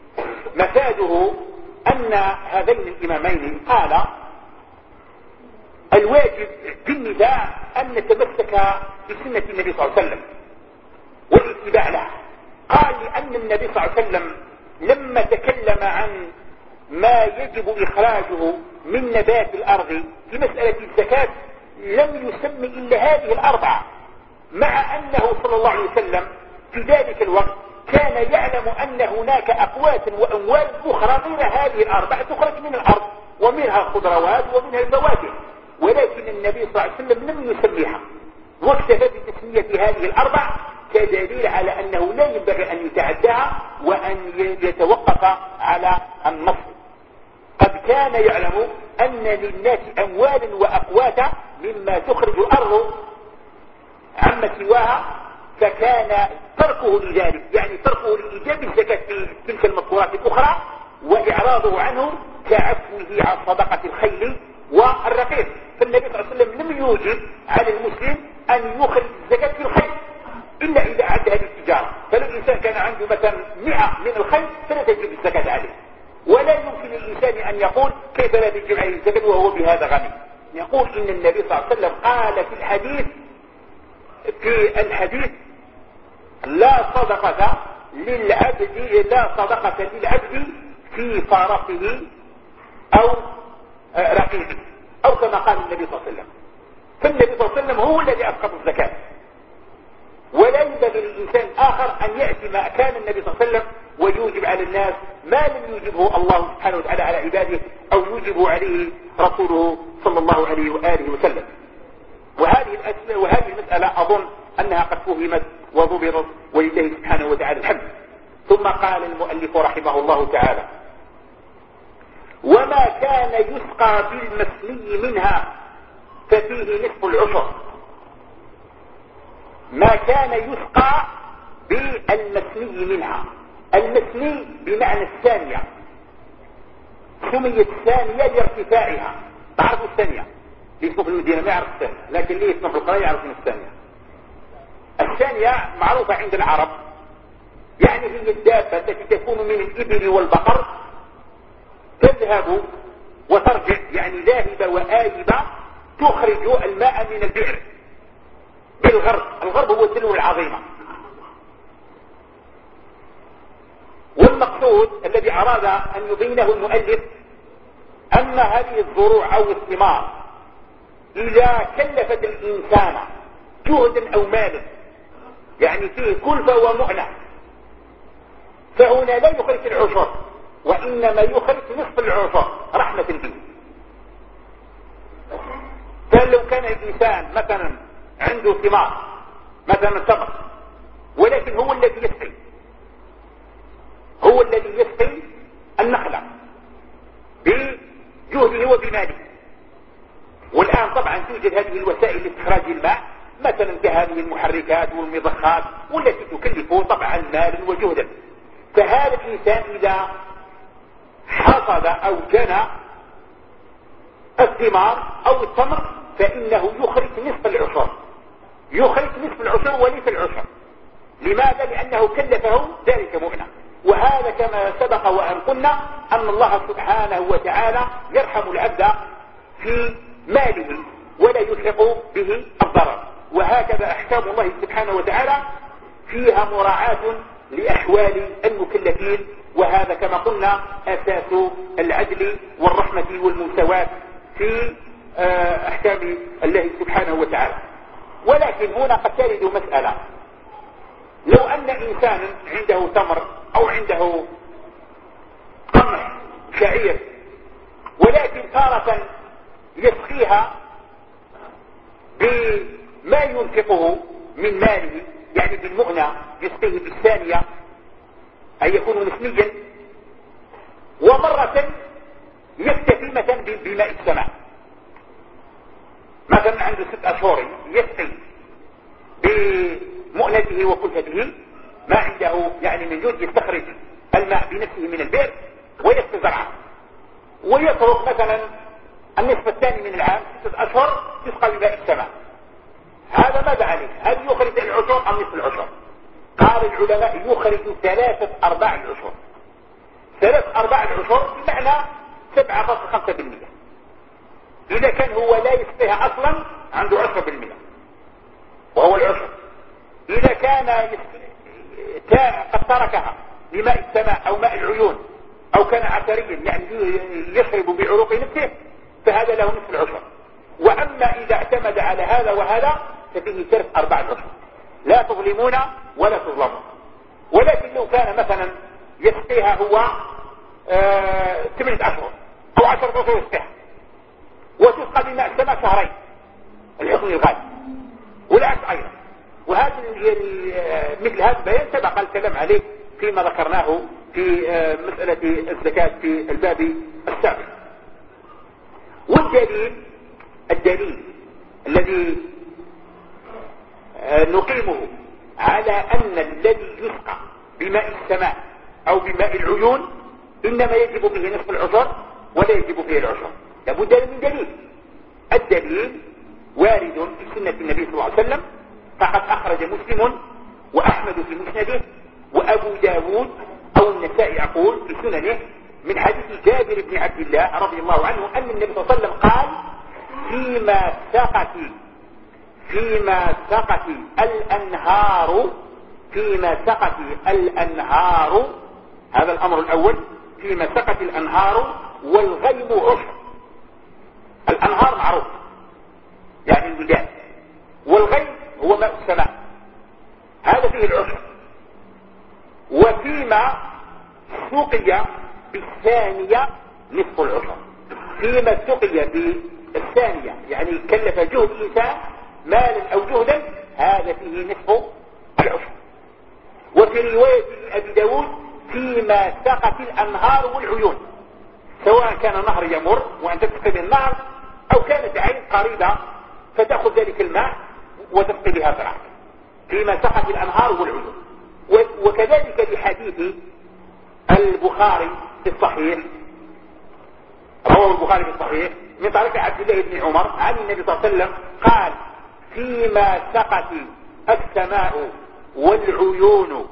مفاده أن هذين الإمامين قال: الواجب في النداء أن نتمسك بسنة النبي صلى الله عليه وسلم والاتباع لها. قال: لأن النبي صلى الله عليه وسلم لما تكلم عن ما يجب إخراجه من نبات الأرض في مسألة الزكاة لم يسم إلا هذه الأربعة، مع أنه صلى الله عليه وسلم في ذلك الوقت كان يعلم أن هناك أقوات وأموال أخرى غير هذه الأربعة تخرج من الأرض، ومنها الخضروات ومنها الفواكه، ولكن النبي صلى الله عليه وسلم لم يسميها واكتفى بتسمية هذه الأربع كدليل على أنه لا ينبغي أن يتعداها وأن يتوقف على النص. قد كان يعلم أن للناس أموال وأقواتا مما تخرج الأرض عما سواها، فكان تركه لذلك، يعني تركه لإيجاب الزكاة في تلك المذكورات الأخرى وإعراضه عنه كعفوه عن صدقة الخيل والرقيق. فالنبي صلى الله عليه وسلم لم يوجب على المسلم أن يخرج الزكاة في الخيل إلا إذا أعدها للتجارة. فلو الإنسان كان عنده مثلا مئة من الخيل فلا تجب الزكاة عليه، ولا يمكن للإنسان أن يقول كيف لا تجب عليه الزكاة وهو بهذا غني. يقول إن النبي صلى الله عليه وسلم قال في الحديث في الحديث لا صدقة للعبد لا صدقة للعبد في فارقه أو رقيقه، أو كما قال النبي صلى الله عليه وسلم. فالنبي صلى الله عليه وسلم هو الذي أسقط الزكاة، ولا ينبغي للإنسان آخر أن يأتي ما كان النبي صلى الله عليه وسلم ويوجب على الناس ما لم يوجبه الله سبحانه وتعالى على عباده أو يوجبه عليه رسوله صلى الله عليه وآله وسلم. وهذه وهذه المسألة أظن أنها قد فهمت وضبطت ولله سبحانه وتعالى الحمد. ثم قال المؤلف رحمه الله تعالى: وما كان يسقى بالمسني منها ففيه نصف العشر. ما كان يسقى بالمسني منها، المسني بمعنى الثانية، سميت الثانية لارتفاعها. تعرفوا الثانية اللي اسمه في المدينة ما يعرف الثانية، لكن اللي اسمه في القرية يعرف من الثانية. الثانية معروفة عند العرب، يعني هي الدابة التي تكون من الإبل والبقر تذهب وترجع، يعني ذاهبة وآيبة، تخرج الماء من البئر بالغرب. الغرب هو الدلو العظيمة. والمقصود الذي أراد أن يبينه المؤلف أن هذه الزروع أو الثمار إذا كلفت الإنسان جهدا أو مالا، يعني فيه كلفة ومؤنة، فهنا لا يخرج العشر، وإنما يخرج نصف العشر رحمة به. فلو كان الإنسان مثلا عنده ثمار مثلا تمر، ولكن هو الذي يسقي هو الذي يسقي النخلة بجهده وبماله، والآن طبعا توجد هذه الوسائل لاستخراج الماء مثلا كهذه المحركات والمضخات والتي تكلفه طبعا مالا وجهدا. فهذا الإنسان إذا حصد أو جنى الثمار أو التمر فإنه يخرج نصف العشر يخرج نصف العشر وليس العشر. لماذا؟ لأنه كلفه ذلك مؤنة. وهذا كما سبق وأن قلنا أن الله سبحانه وتعالى يرحم العبد في ماله ولا يلحق به الضرر. وهكذا أحكام الله سبحانه وتعالى فيها مراعاة لأحوال المكلفين، وهذا كما قلنا أساس العدل والرحمة والمساواة في أحكام الله سبحانه وتعالى. ولكن هنا قد ترد مسألة، لو أن إنسانا عنده تمر أو عنده قمح شعير، ولكن تارة يسقيها بما ينفقه من ماله، يعني بالمؤنة يسقيه بالثانية أن يكون نسميا، ومرة يكتفي مثلا بماء السماء، مثلا عنده ست أشهر يسقي بمؤنته وكلفته ما عنده يعني من جود، يستخرج الماء بنفسه من البئر ويسقي زرعه، ويترك مثلا النصف الثاني من العام ستة أشهر يسقى بماء السماء. هذا ماذا عليه؟ هل يخرج العشر أم نصف العشر؟ قال العلماء يخرج ثلاثة أرباع العشر. ثلاث أرباع العشر بمعنى سبعة فاصلة خمسة بالمئة. إذا كان هو لا يسقيها أصلا عنده عشرة بالمئة وهو العشر. إذا كان قد تركها لماء السماء أو ماء العيون أو كان عثريا يعني يشرب بعروق نفسه فهذا له نصف العشر. وأما إذا اعتمد على هذا وهذا ففيه ثلاث أرباع العشر، لا تظلمون ولا تظلمون. ولكن لو كان مثلا يسقيها هو ثمانية آه أشهر أو عشرة أشهر يسقيها وتسقى بماء السماء شهرين الحكم الغالب والعكس أيضا. وهذا مثل هذا البيان سبق الكلام عليه فيما ذكرناه في آه مسألة الزكاة في الباب السابق. والدليل الدليل الذي آه نقيمه على أن الذي يسقى بماء السماء أو بماء العيون إنما يجب به نصف العشر ولا يجب فيه العشر، لابد من دليل. الدليل وارد في سنة النبي صلى الله عليه وسلم، فقد أخرج مسلم وأحمد في مسنده وأبو داود أو النسائي يقول في سننه من حديث جابر بن عبد الله رضي الله عنه أن النبي صلى الله عليه وسلم قال فيما سقت فيما سقت الأنهار فيما سقت الأنهار هذا الأمر الأول، فيما سقت الأنهار والغيم عشر. الأنهار معروف يعني الودان، والغيم هو ماء السماء هذا فيه العشر. وفيما سقي بالثانية نصف العشر، فيما سقي بالثانية يعني كلف جهد إنسان مالا أو جهدا هذا فيه نصف العشر. وفي رواية أبي داود فيما سقت الأنهار والعيون، سواء كان نهر يمر وأنت تسقي بالنهر أو كانت عين قريبة فتأخذ ذلك الماء وتسقي بها زرعك، فيما سقت الأنهار والعيون. وكذلك لحديث البخاري في الصحيح، رواه البخاري في الصحيح من طريق عبد الله بن عمر عن النبي صلى الله عليه وسلم قال فيما سقت السماء والعيون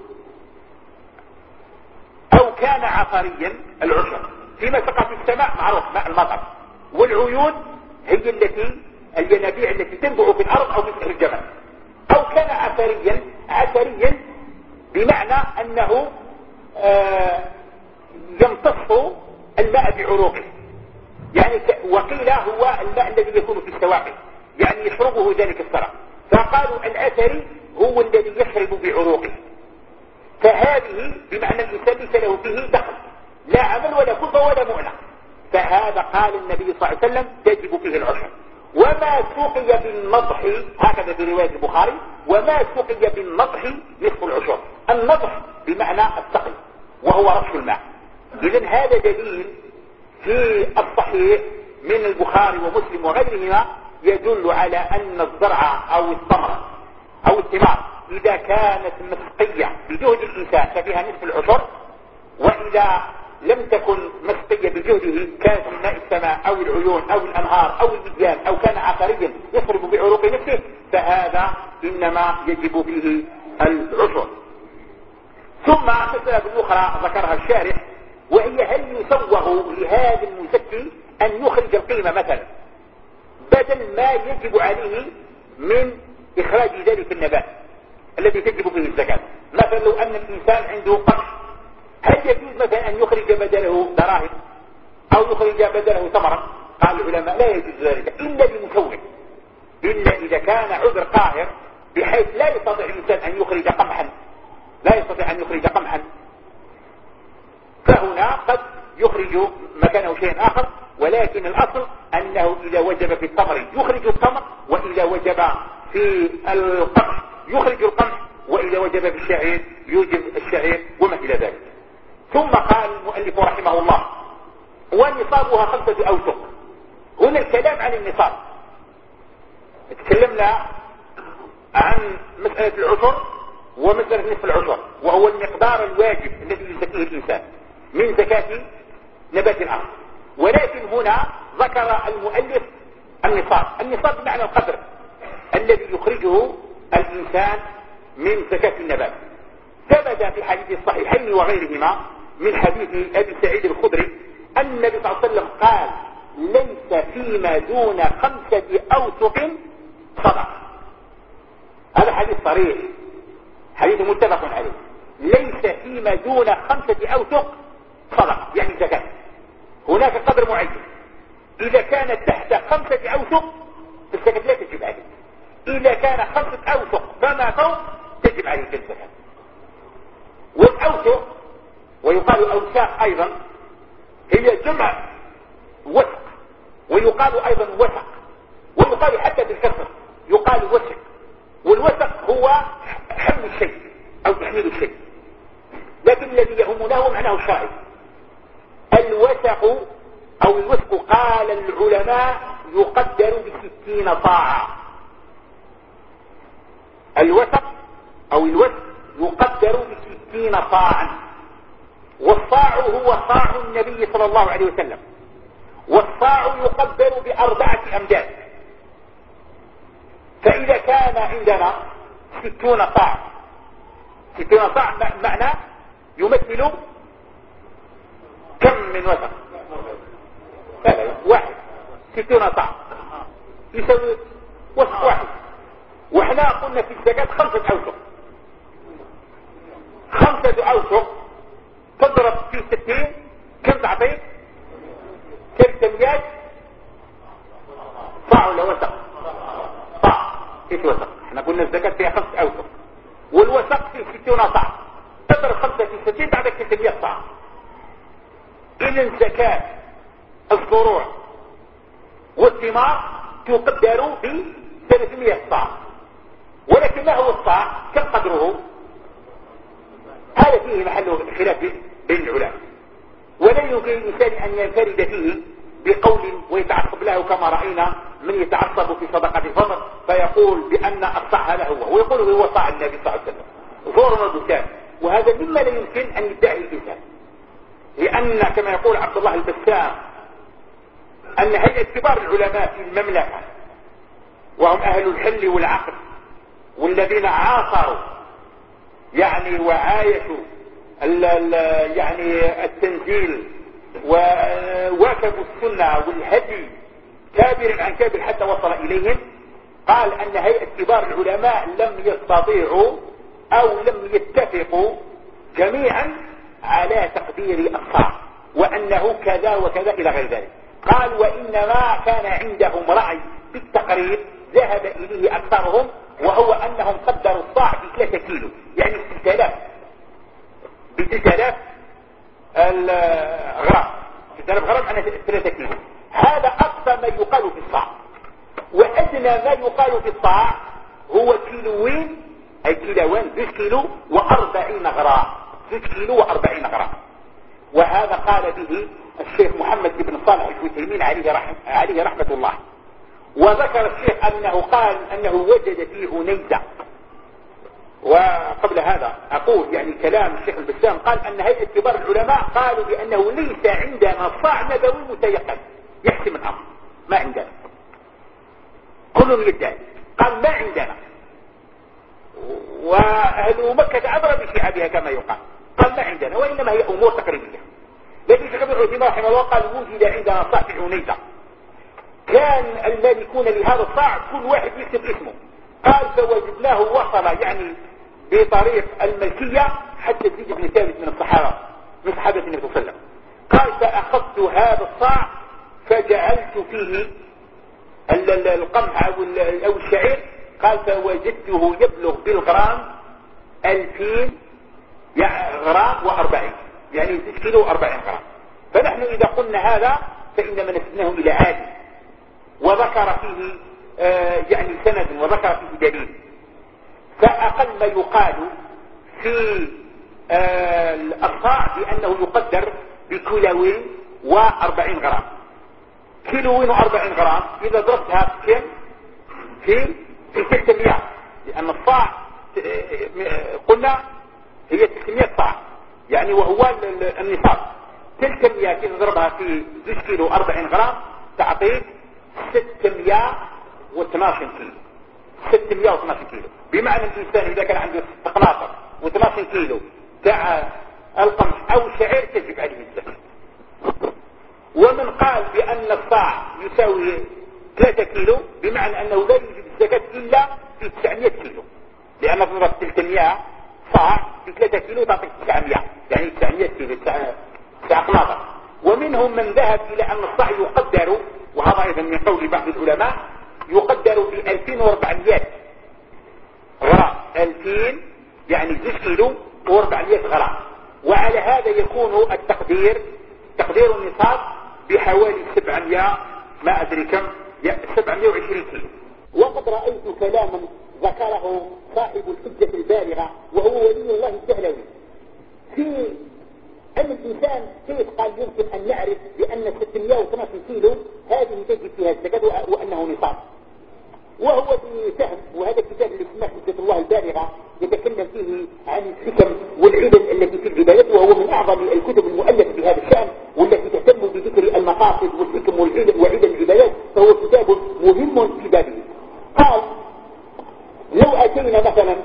أو كان عطريا العشر. فيما سقط السماء معروف ماء المطر، والعيون هي التي الينابيع التي تنبع في الأرض أو في سطح الجبل. أو كان عثريا عثريا بمعنى أنه آه يمتص الماء بعروقه، يعني وقيل هو الماء الذي يكون في السواقي، يعني يشربه ذلك الصرع، فقالوا الأثري هو الذي يشرب بعروقه. فهذه بمعنى الإنسان ليس له فيه دخل، لا عمل ولا كفة ولا مؤنة، فهذا قال النبي صلى الله عليه وسلم تجب فيه العشر. وما سقي بالنضح، هكذا في رواية البخاري، وما سقي بالنضح نصف العشر. النضح بمعنى السقي وهو رش الماء. إذن هذا دليل في الصحيح من البخاري ومسلم وغيرهما يدل على أن الزرع أو الثمرة أو الثمار إذا كانت مسقية بجهد الإنسان ففيها نصف العشر، وإذا لم تكن مسقية بجهده كانت من ماء السماء أو العيون أو الأنهار أو الوديان أو كان عقاريا يصرف بعروق نفسه، فهذا إنما يجب فيه العشر. ثم مسألة أخرى ذكرها الشارح، وهي هل يسوغ لهذا المزكي أن يخرج القيمة مثلا بدل ما يجب عليه من إخراج ذلك النبات الذي تجب فيه الزكاة. مثلا لو أن الإنسان عنده قرش، هل يجوز مثلا أن يخرج بدله دراهم أو يخرج بدله ثمرة؟ قال العلماء لا يجوز ذلك إلا بمسوغ، إلا إذا كان عذر قاهر بحيث لا يستطيع الإنسان أن يخرج قمحا، لا يستطيع أن يخرج قمحا، فهنا قد يخرج مكانه شيء آخر. ولكن الأصل أنه إذا وجب في التمر يخرج التمر، وإذا وجب في القمح يخرج القمح، وإذا وجب في الشعير يوجب الشعير وما إلى ذلك. ثم قال المؤلف رحمه الله ونصابها خمسة أوسق. هنا الكلام عن النصاب، تكلمنا عن مسألة العشر ومسألة نصف العشر، وهو المقدار الواجب الذي يزكيه الإنسان من زكاة نبات الأرض. ولكن هنا ذكر المؤلف النصاب. النصاب بمعنى القدر الذي يخرجه الإنسان من زكاة النبات. ثبت في حديث الصحيحين وغيرهما من حديث أبي سعيد الخدري أن النبي صلى الله عليه وسلم قال ليس فيما دون خمسة أوسق صدقة. هذا حديث صريح، حديث متفق عليه. ليس فيما دون خمسة أوسق صدقة يعني زكاة. هناك قدر معين، إذا كانت تحت خمسة أوسق فالزكاة لا تجب عليه، إذا كان خمسة أوسق فما فوق تجب عليه الزكاة. والأوسق ويقال أوساق أيضا هي جمع وسق، ويقال أيضا وسق، ويقال حتى بالكسر يقال وسق. والوسق هو حمل الشيء أو تحميل الشيء، لكن الذي يهمنا هو معناه الشرعي. الوسق أو الوسق قال العلماء يقدر بستين صاعا. الوسق أو الوسق يقدر بستين صاعا، والصاع هو صاع النبي صلى الله عليه وسلم، والصاع يقدر بأربعة أمداد. فإذا كان عندنا ستون صاع، ستون صاع معنى يمثل كم من وسق؟ واحد. ستون صاع يسوي وسق واحد. واحنا قلنا في الزكاة خمسة أوسق. خمسة أوسق تضرب في ستين كم تعطي؟ ثلاثمائة صاع ولا وسق؟ صاع. ايش وسق؟ احنا قلنا الزكاة فيها خمسة أوسق، والوسق في ستون صاع، تضرب خمسة في ستين تعطيك ثلاثمائة صاع. إذن زكاة الزروع والثمار تقدر ب ثلاثمائة صاع. ولكن ما هو الصاع؟ كم قدره؟ هذا فيه محل خلاف بين العلماء، ولا يمكن الإنسان أن ينفرد فيه بقول ويتعصب له كما رأينا من يتعصب في صدقة الفطر فيقول بأن الصاع هذا هو، ويقول هو صاع النبي صلى الله عليه وسلم زور ودكان. وهذا مما لا يمكن أن يدعي الإنسان، لأن كما يقول عبد الله البسام أن هيئة كبار العلماء في المملكة وهم أهل الحل والعقد والذين عاصروا يعني وعايشوا ال ال يعني التنزيل وواكبوا السنة والهدي كابر عن كابر حتى وصل إليهم، قال أن هيئة كبار العلماء لم يستطيعوا أو لم يتفقوا جميعا على تقدير الصاع وأنه كذا وكذا إلى غير ذلك. قال وإنما كان عندهم رأي بالتقريب ذهب إليه أكثرهم، وهو أنهم قدروا الصاع بثلاثة كيلو، يعني ستة آلاف بستة آلاف الغرام، ستة آلاف غرام أنا ثلاثة كيلو. هذا أقصى ما يقال في الصاع، وأدنى ما يقال في الصاع هو كيلوين، أي كيلوان زوج كيلو وأربعين غرام، زوج كيلو وأربعين غرام. وهذا قال به الشيخ محمد بن صالح العثيمين عليه رحمه, عليه رحمة الله. وذكر الشيخ أنه قال أنه وجد فيه نيزة. وقبل هذا أقول يعني كلام الشيخ البسام قال أن هيئة كبار العلماء قالوا بأنه ليس عندنا صاع نبوي متيقن يحسم الأمر، ما عندنا، كلهم يدعي، قال ما عندنا. وأهل مكة أبرى بشعابها كما يقال، قال ما عندنا، وإنما هي أمور تقريبية. لكن الشيخ ابن عثيمين رحمه الله قال وجد عندنا صاع في عنيزة، كان المالكون لهذا الصاع كل واحد يكتب اسمه. قال فوجدناه وصل يعني بطريق الملكية حتى زيد بن ثابت من الصحابة من صحابة النبي صلى الله عليه وسلم. قال فأخذت هذا الصاع فجعلت فيه القمح أو الشعير، قال فوجدته يبلغ بالغرام ألفين غرام وأربعين، يعني ست كيلو وأربعين غرام. فنحن إذا قلنا هذا فإنما نسبناه إلى عالم وذكر فيه آه يعني سند وذكر فيه دليل. فأقل ما يقال في آه الصاع بأنه يقدر بكيلوين وأربعين غرام. كيلوين وأربعين غرام إذا ضربتها في في في ستمائة، لأن الصاع قلنا هي ستمائة صاع يعني وهو النصاب. ستمائة إذا ضربها في زوج كيلو أربعين غرام تعطيك ستمائة واثناشر كيلو، ستمائة واثناشر كيلو. بمعنى الإنسان إذا كان عنده قناطر واثناشر كيلو تاع القمح أو الشعير تجب عليه الزكاة. ومن قال بأن الصاع يساوي ثلاثة كيلو بمعنى أنه لا يجب الزكاة إلا في تسعمائة كيلو، لأن تضرب ثلاثمائة صاع في ثلاثة كيلو تعطيك تسعمائة، يعني تسعمائة كيلو تسع قناطر. ومنهم من ذهب إلى أن الصاع يقدر، وهذا أيضا من قول بعض العلماء، يقدر ب ألفين وأربعمائة غرام، ألفين يعني زوج كيلو وأربعمائة غرام. وعلى هذا يكون التقدير تقدير النصاب بحوالي سبعمائة ما أدري كم سبعمائة وعشرين كيلو. وقد رأيت كلاما ذكره صاحب الحجة البالغة وهو ولي الله الدهلوي في أن الإنسان كيف قال يمكن أن نعرف بأن ستمائة واثناشر كيلو هذه تجد فيها الزكاة وأنه نصاب. وهو بفهم، وهذا الكتاب اللي اسمه حجة الله البالغة يتكلم فيه عن الحكم والعلل التي في العبادات، وهو من أعظم الكتب المؤلفة بهذا الشأن والتي تهتم بذكر المقاصد والحكم والعلل وعلل العبادات، فهو كتاب مهم في بابه. قال لو أتينا مثلا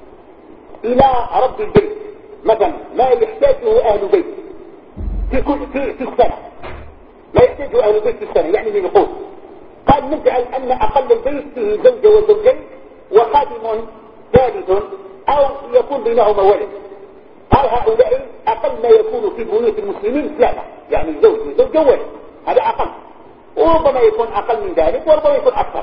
إلى رب البيت مثلا ما يحتاجه أهل بيت في كل في في السنة، ما يحتاجه أهل بيت في السنة يعني من القوت. قال نجعل أن أقل البيت فيه زوجة وزوجين وخادم ثالث أو يكون بينهما ولد. قال هؤلاء أقل ما يكون في بيوت المسلمين ثلاثة، يعني زوج وزوجة وولد، هذا أقل. وربما يكون أقل من ذلك وربما يكون أكثر.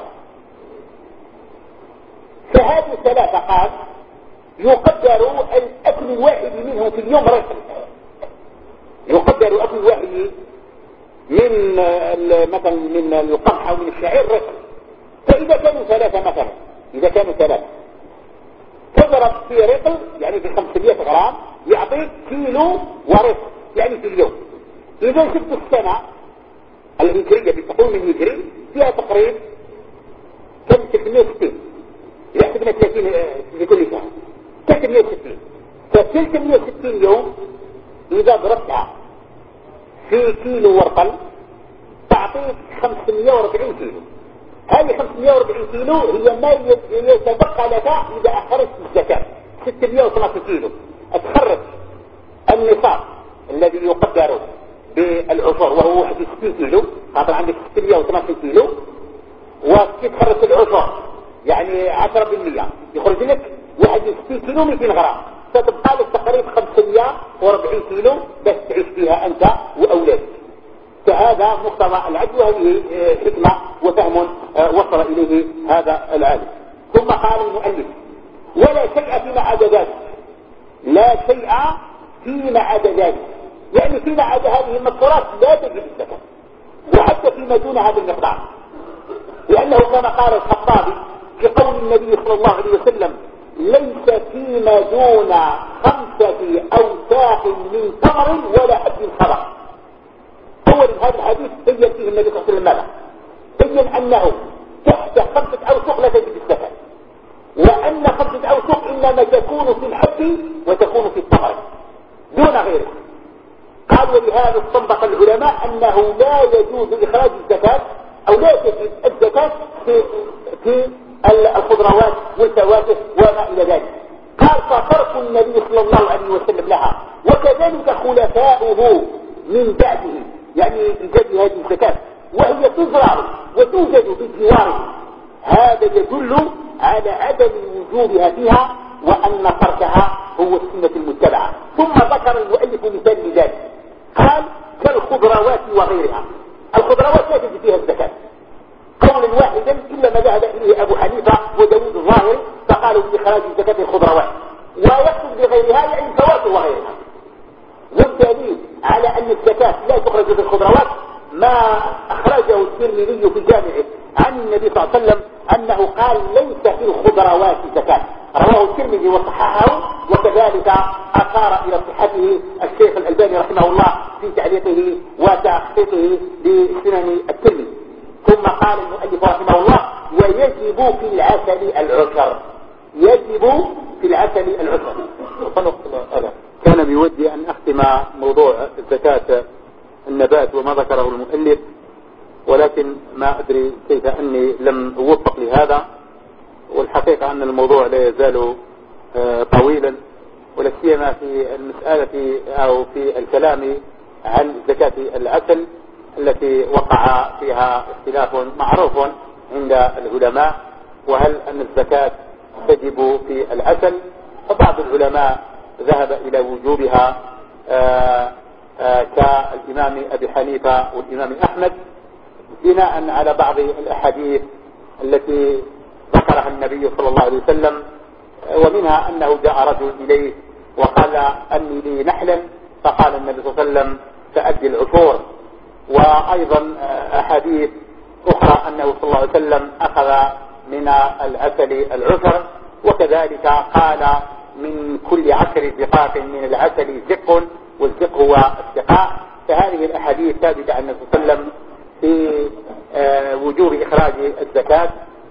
فهذه الثلاثة قال يقدر الأكل الواحد منهم في اليوم رسل، يقدر أكل الواحد من مثلا من القمح أو من الشعير رسل. فإذا كانوا ثلاثة مثلا، إذا كانوا ثلاثة تضرب في رطل يعني في خمسمائة غرام يعطيك كيلو ورطل يعني في اليوم. إذا شفت السنة الهجرية بالتقويم الهجري فيها تقريبا كم ستمائة وستين، يحسبنا ثلاثين لكل سنة ثلاثمائة وستين. فثلاثمائة وستين يوم إذا ضربتها في كيلو ورقل تعطيك خمسمائة وأربعين كيلو. هذه خمسمائة وأربعين كيلو هي ما يتبقى لك إذا أخرجت الزكاة. ستمائة واثناشر كيلو أتخرج النصاب الذي يقدر بالعشر وهو واحد وستين كيلو، هذا عندك ستمائة واثناشر كيلو، وتتخرج العشر يعني عشرة بالمئة يخرج لك واحد وستين كيلو مئتين غرام. ستبقى لك تقريبا خمسمائة وأربعين كيلو بس تعيش فيها أنت وأولادك. فهذا مقتضى العدل، وهذه حكمة وفهم وصل إليه هذا العالم. ثم قال المؤلف: ولا شيء فيما عدا ذلك، لا شيء فيما عدا ذلك، يعني فيما عدا هذه المذكورات لا تجب الزكاة، وحتى فيما دون هذا المقدار، لأنه كما قال الخطابي في قول النبي صلى الله عليه وسلم: ليس فيما دون خمسة أوساق من تمر ولا حب خضر. أول هذا الحديث بين فيه النبي صلى الله عليه وسلم ماذا؟ بين أنه تحت خمسة أوساق لا تجب الزكاة، وأن خمسة أوساق إنما تكون في الحب وتكون في التمر دون غيره. قال: ولهذا استنبط العلماء أنه لا يجوز إخراج الزكاة أو لا تجب الزكاة في في الخضروات والفواكه وما إلى ذلك. قال: فترك النبي صلى الله عليه وسلم لها وكذلك خلفاؤه من بعده، يعني بجد هذه الزكاة وهي تزرع وتوجد في جواره، هذا يدل على عدم وجوبها فيها وأن تركها هو السنة المتبعة. ثم ذكر المؤلف مثال لذلك، قال: كالخضروات وغيرها. الخضروات لا تجد فيها الزكاة قولا واحدا إلا ما ذهب إليه أبو حنيفة وداود الظاهري، فقالوا بإخراج زكاة الخضروات، ويقصد بغيرها يعني الفواكه وغيرها. والدليل على أن الزكاة لا تخرج في الخضروات ما أخرجه الترمذي في جامعه عن النبي صلى الله عليه وسلم أنه قال: ليس في الخضروات زكاة. رواه الترمذي وصححه، وكذلك أشار إلى صحته الشيخ الألباني رحمه الله في تعليقه وتحقيقه لسنن الترمذي. ثم قال المؤلف رحمه الله: ويجب في العسل العشر. يجب في العسل العشر. كان بودي أن أختم موضوع زكاة النبات وما ذكره المؤلف، ولكن ما أدري كيف أني لم أوفق لهذا، والحقيقة أن الموضوع لا يزال طويلا، ولا سيما في المسألة أو في الكلام عن زكاة العسل التي وقع فيها اختلاف معروف عند العلماء، وهل أن الزكاة تجب في العسل. فبعض العلماء ذهب إلى وجوبها آآ آآ كالإمام أبي حنيفة والإمام أحمد، بناء على بعض الأحاديث التي ذكرها النبي صلى الله عليه وسلم، ومنها أنه جاء رجل إليه وقال: أني لي نحلا، فقال النبي صلى الله عليه وسلم: تأدي العشور. وأيضا أحاديث أخرى أنه صلى الله عليه وسلم أخذ من العسل العشر، وكذلك قال: من كل عشر زقاق من العسل زق، والزق هو السقاء. فهذه الأحاديث ثابتة عن النبي صلى الله عليه وسلم في وجوب إخراج الزكاة.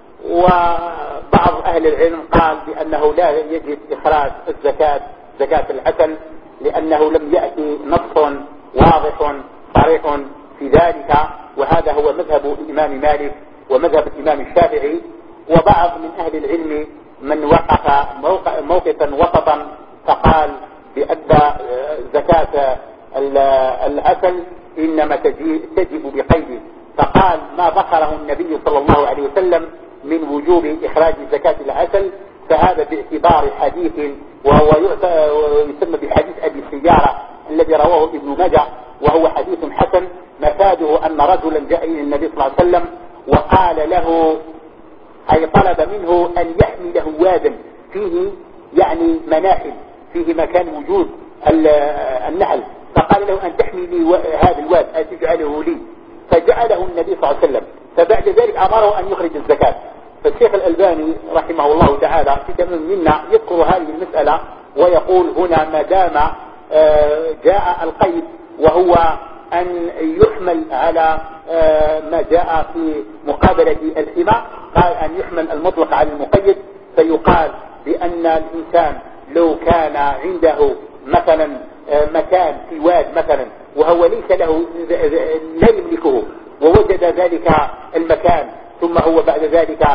وبعض أهل العلم قال بأنه لا يجب إخراج الزكاة زكاة العسل، لأنه لم يأتي نص واضح صريح في ذلك، وهذا هو مذهب الإمام مالك ومذهب الإمام الشافعي. وبعض من أهل العلم من وقف موقفا وسطا فقال بأن زكاة العسل إنما تجب بقيد، فقال: ما ذكره النبي صلى الله عليه وسلم من وجوب إخراج زكاة العسل فهذا باعتبار حديث، وهو يسمى بحديث أبي السيارة الذي رواه ابن ماجه، وهو حديث حسن. مفاده أن رجلا جاء إلى النبي صلى الله عليه وسلم وقال له، أي طلب منه أن يحمله وادا فيه يعني مناحل، فيه مكان وجود النحل، فقال له: أن تحمي لي هذا الواد، أن تجعله لي. فجعله النبي صلى الله عليه وسلم، فبعد ذلك أمره أن يخرج الزكاة. فالشيخ الألباني رحمه الله تعالى في تمام منا يذكر هذه المسألة ويقول: هنا ما دام جاء القيد وهو أن يحمل على ما جاء في مقابلة الحمى، قال أن يحمل المطلق على المقيد، فيقال بأن الإنسان لو كان عنده مثلا مكان في واد مثلا وهو ليس له لا يملكه، ووجد ذلك المكان ثم هو بعد ذلك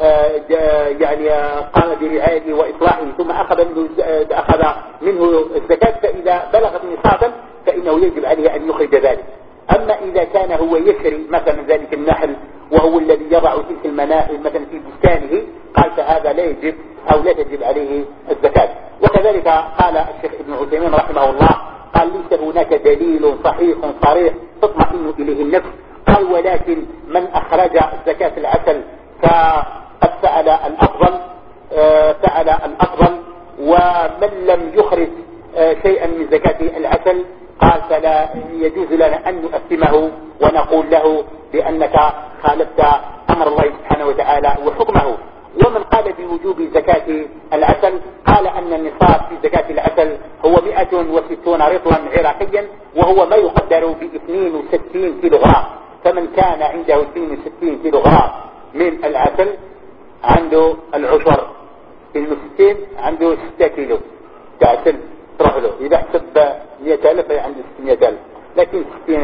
يعني قام برعايته وإصلاحه ثم أخذ منه, أخذ منه الزكاة، فإذا بلغت نصابا فإنه يجب عليه أن يخرج ذلك. أما إذا كان هو يشري مثلا ذلك النحل وهو الذي يضع تلك المناحل مثلا في بستانه، قال فهذا لا يجب أو لا تجب عليه الزكاة. وكذلك وكذلك قال الشيخ ابن عثيمين رحمه الله قال ليس هناك دليل صحيح صريح تطمئن إليه النفس. قال ولكن من أخرج زكاة العسل فقد سأل الأفضل سأل الأفضل، ومن لم يخرج شيئا من زكاة العسل قال فلا يجوز لنا أن نؤثمه ونقول له بأنك خالفت أمر الله سبحانه وتعالى وحكمه. ومن قال بوجوب زكاة العسل قال أن النصاب في زكاة العسل هو مئة وستون رطلا عراقيا، وهو ما يقدر ب اثنين وستين كيلو غرام. فمن كان عنده اثنين وستين كيلو غرام من العسل عنده العشر اثنين وستين عنده ستة كيلو عسل تروح له. إذا حسب مئة ألف عنده ستمئة ألف، لكن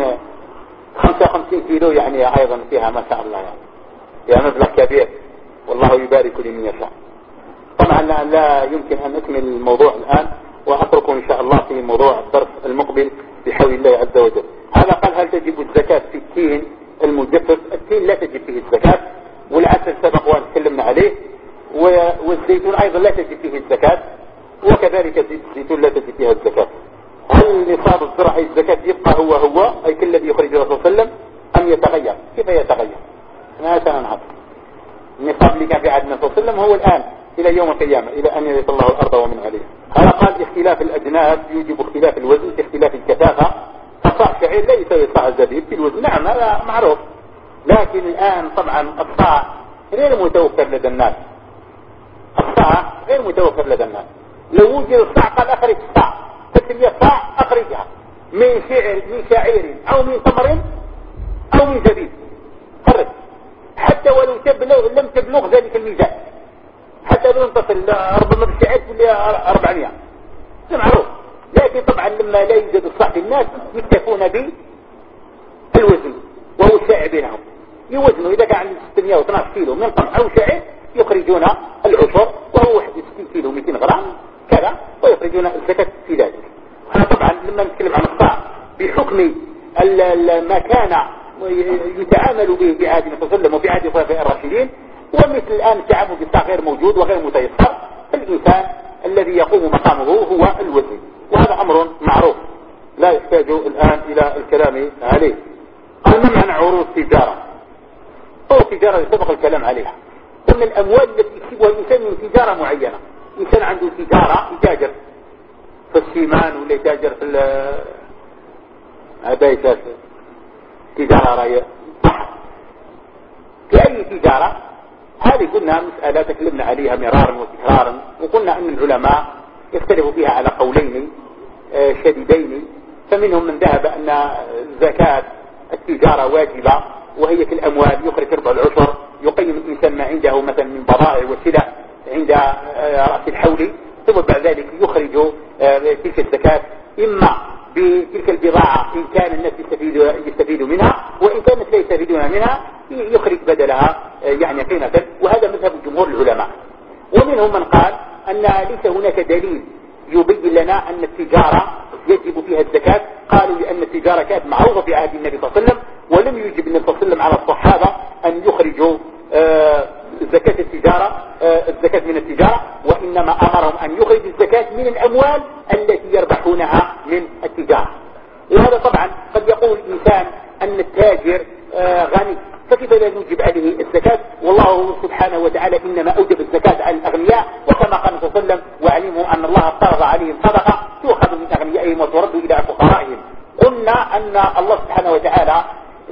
خمسة وخمسين كيلو يعني أيضا فيها ما شاء الله يعني يعني مبلغ كبير، والله يبارك لمن يشاء. طبعا لا يمكن أن نكمل الموضوع الآن، وأتركه إن شاء الله في موضوع الدرس المقبل بحول الله عز وجل. هذا قال هل تجب الزكاة في التين المجفف؟ التين لا تجب فيه الزكاة، والعسل سبق وأن تكلمنا عليه، والزيتون أيضا لا تجب فيه الزكاة، وكذلك الزيتون لا تجب فيها الزكاة. هل نصاب الزرع الزكاة يبقى هو هو أي كل الذي يخرج الرسول صلى الله عليه وسلم أم يتغير؟ كيف يتغير؟ ما سننعرف. النصاب اللي كان في عهد النبي صلى الله عليه وسلم هو الآن إلى يوم القيامة، إلى أن يرث الله الأرض ومن عليها. هذا قال اختلاف الأجناس يوجب اختلاف الوزن في اختلاف الكثافة. فصاع شعير لا يساوي صاع زبيب في الوزن، نعم هذا معروف، لكن الآن طبعا الصاع غير متوفر لدى الناس. الصاع غير متوفر لدى الناس. لو وجد الصاع قال أخرج الصاع، تسمية صاع أخرجها من شعر من شعير أو من تمر أو من زبيب، خرج حتى ولو تبلغ لم تبلغ ذلك الميزان، حتى لو تصل ربما بالشعير تقول أربعمائة، هذا معروف. لكن طبعا لما لا يوجد الصاع في الناس يكتفون بالوزن وهو الشائع بينهم، يوزنوا إذا كان عنده ستمئة واثني عشر كيلو من قمح أو شعير يخرجون العشر وهو واحد وستين كيلو مئتين غرام كذا، ويخرجون الزكاة في ذلك. أنا طبعا لما نتكلم عن الصاع بحكم ما كان يتعامل به في عهد النبي صلى الله عليه وسلم وفي عهد الخلفاء الراشدين، ومثل الآن التعامل بالصاع غير موجود وغير متيسر، الإنسان الذي يقوم مقامه هو الوزن، وهذا أمر معروف لا يحتاج الآن إلى الكلام عليه. قال ما معنى عروض التجارة؟ عروض التجارة سبق الكلام عليها، ثم الأموال التي يكسبها الإنسان من تجارة معينة. إنسان عنده تجارة يتاجر في السيمان ولا يتاجر في العباية، تجارة راية في أي تجارة، هذه قلنا مسألة تكلمنا عليها مرارا وتكرارا، وقلنا أن العلماء يختلفوا فيها على قولين شديدين. فمنهم من ذهب أن زكاة التجارة واجبة، وهي كالأموال يخرج ربع العشر، يقيم الإنسان ما عنده مثلا من بضائع وسلع عند رأس الحول، ثم بعد ذلك يخرج تلك الزكاة إما بتلك البضاعة إن كان الناس يستفيدوا يستفيدوا منها، وإن كانت لا يستفيدون منها يخرج بدلها يعني قيمة. وهذا مذهب جمهور العلماء. ومنهم من قال أن ليس هناك دليل يبين لنا أن التجارة يجب فيها الزكاة، قالوا لأن التجارة كانت معروفة في عهد النبي صلى الله عليه وسلم، ولم يجب النبي صلى الله عليه وسلم على الصحابة أن يخرجوا آه زكاة التجارة آه الزكاة من التجارة، وإنما أمرهم أن يخرجوا الزكاة من الأموال التي يربحونها من التجارة. وهذا طبعا قد يقول الإنسان أن التاجر آه غني، فكيف لا نوجب عليه الزكاة؟ والله سبحانه وتعالى إنما أوجب الزكاة على الأغنياء، وكما قال صلى الله عليه وسلم وعلموا أن الله فرض عليهم صدقة تؤخذ من أغنيائهم وترد إلى فقرائهم. قلنا أن الله سبحانه وتعالى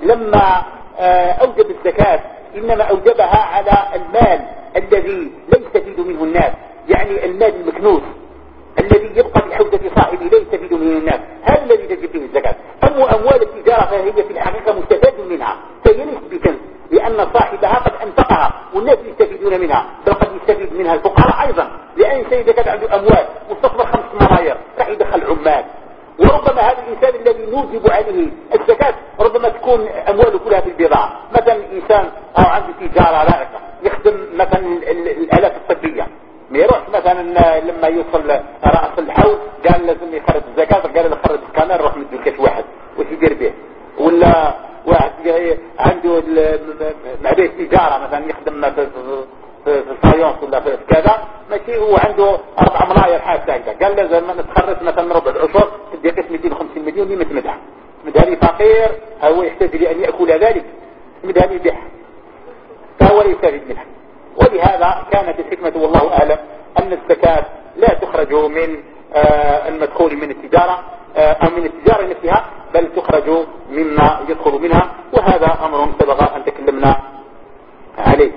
لما أوجب الزكاة إنما أوجبها على المال الذي لا يستفيد منه الناس، يعني المال المكنوز الذي يبقى بحوزة صاحبه لا يستفيد منه الناس، هذا الذي تجب فيه الزكاة. أما أموال التجارة فهي في الحقيقة مستفاد منها، فهي ليست بكنز، لأن صاحبها قد أنفقها والناس يستفيدون منها، بل قد يستفيد منها الفقراء أيضا، لأن إذا كان عنده أموال مستثمر خمس ملايير راح يدخل عمال، وربما هذا الإنسان الذي نوجب عليه الزكاة ربما تكون أمواله كلها في البضاعة. مثلا إنسان أو عنده تجارة رائقة يخدم مثلا الآلات الطبية، ما يروح مثلا لما يوصل رأس الحول قال لازم يخرج الزكاة، قال له خرج سكانر روح مدي الكاش واحد وش يدير به. ولا واحد عنده معدة تجارة مثلا يخدم في الفايونس ولا كذا في كذا، ماشي هو عنده أربع ملاير حاجة هكذا، قال لازم نتخرج مثلا ربع العشر تدي قسم مئتين وخمسين مليون لي متمدها، مدها لي فقير هو يحتاج لأن يأكل ذلك، مدها لي بيعها فهو يستفيد منها. ولهذا كانت الحكمة والله أعلم أن الزكاة لا تخرج من آه المدخول من التجارة آه أو من التجارة نفسها، بل تخرج مما يدخل منها، وهذا أمر سبق أن تكلمنا عليه.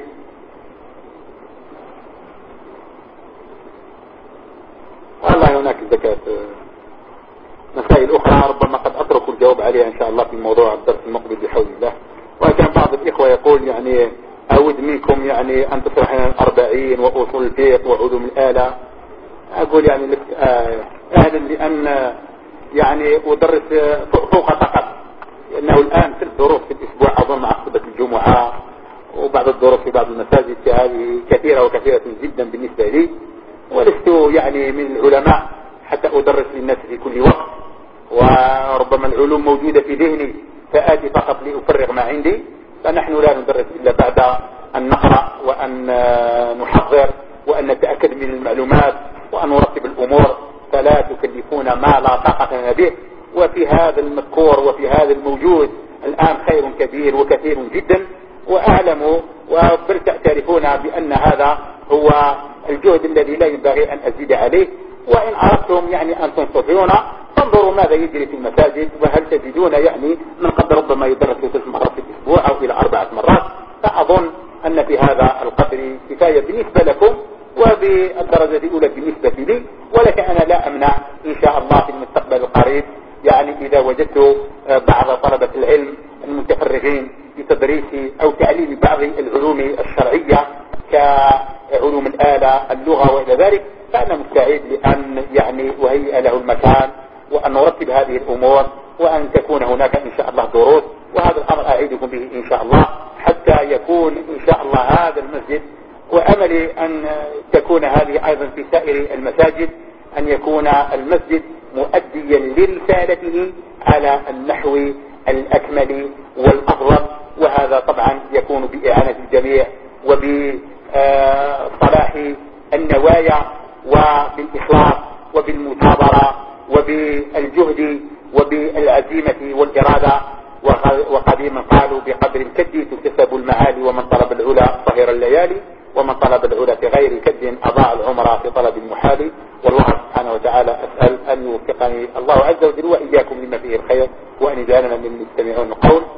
والله هناك الزكاة مسائل أخرى ربما قد أترك الجواب عليها إن شاء الله في موضوع الدرس المقبل بحول الله. وكان بعض الإخوة يقول يعني أود منكم يعني أن تشرح لنا الأربعين وأصول الفقه وعلوم الآلة. أقول يعني لك أهلا لأن يعني أدرس فوق طاقة، لأنه الآن ثلاث دروس في الأسبوع أظن مع خطبة الجمعة وبعض الدروس في بعض المساجد، هذه كثيرة وكثيرة جدا بالنسبة لي، ولست يعني من العلماء حتى أدرس للناس في كل وقت، وربما العلوم موجودة في ذهني فآتي فقط لأفرغ ما عندي. فنحن لا ندرس إلا بعد أن نقرأ وأن نحضر وأن نتأكد من المعلومات وأن نرتب الأمور، فلا تكلفون ما لا طاقة لنا به. وفي هذا المذكور وفي هذا الموجود الآن خير كبير وكثير جدا، وأعلم وبالتعترفون بأن هذا هو الجهد الذي لا ينبغي أن أزيد عليه. وإن أردتم يعني أن تنصفونا فانظروا ماذا يجري في المساجد، وهل تجدون يعني من قد ربما يدرس ثلاث مرات في الأسبوع أو إلى أربعة مرات. فأظن أن في هذا القدر كفاية بالنسبة لكم، وبالدرجة الأولى بالنسبة لي. ولكن أنا لا أمنع إن شاء الله في المستقبل القريب يعني إذا وجدت بعض طلبة العلم المتفرغين في تدريس أو تعليم بعض العلوم الشرعية كعلوم الآلة اللغة وإلى ذلك، فأنا مستعد لأن يعني أهيئ له المكان وأن نرتب هذه الأمور، وأن تكون هناك إن شاء الله دروس. وهذا الأمر أعيدكم به إن شاء الله حتى يكون إن شاء الله هذا المسجد، وأملي أن تكون هذه أيضا في سائر المساجد، أن يكون المسجد مؤديا لرسالته على النحو الأكمل والأفضل. وهذا طبعا يكون بإعانة الجميع وبصلاح النوايا وبالإخلاص وبالمثابرة وبالجهد وبالعزيمة والإرادة. وقديما قالوا بقدر الكد تكتسب المعالي، ومن طلب العلا صهر الليالي، ومن طلب العلا في غير كد أضاع العمر في طلب المحال. والله سبحانه وتعالى أسأل أن يوفقني الله عز وجل وإياكم لما فيه الخير، وأن يجعلنا من يستمعون القول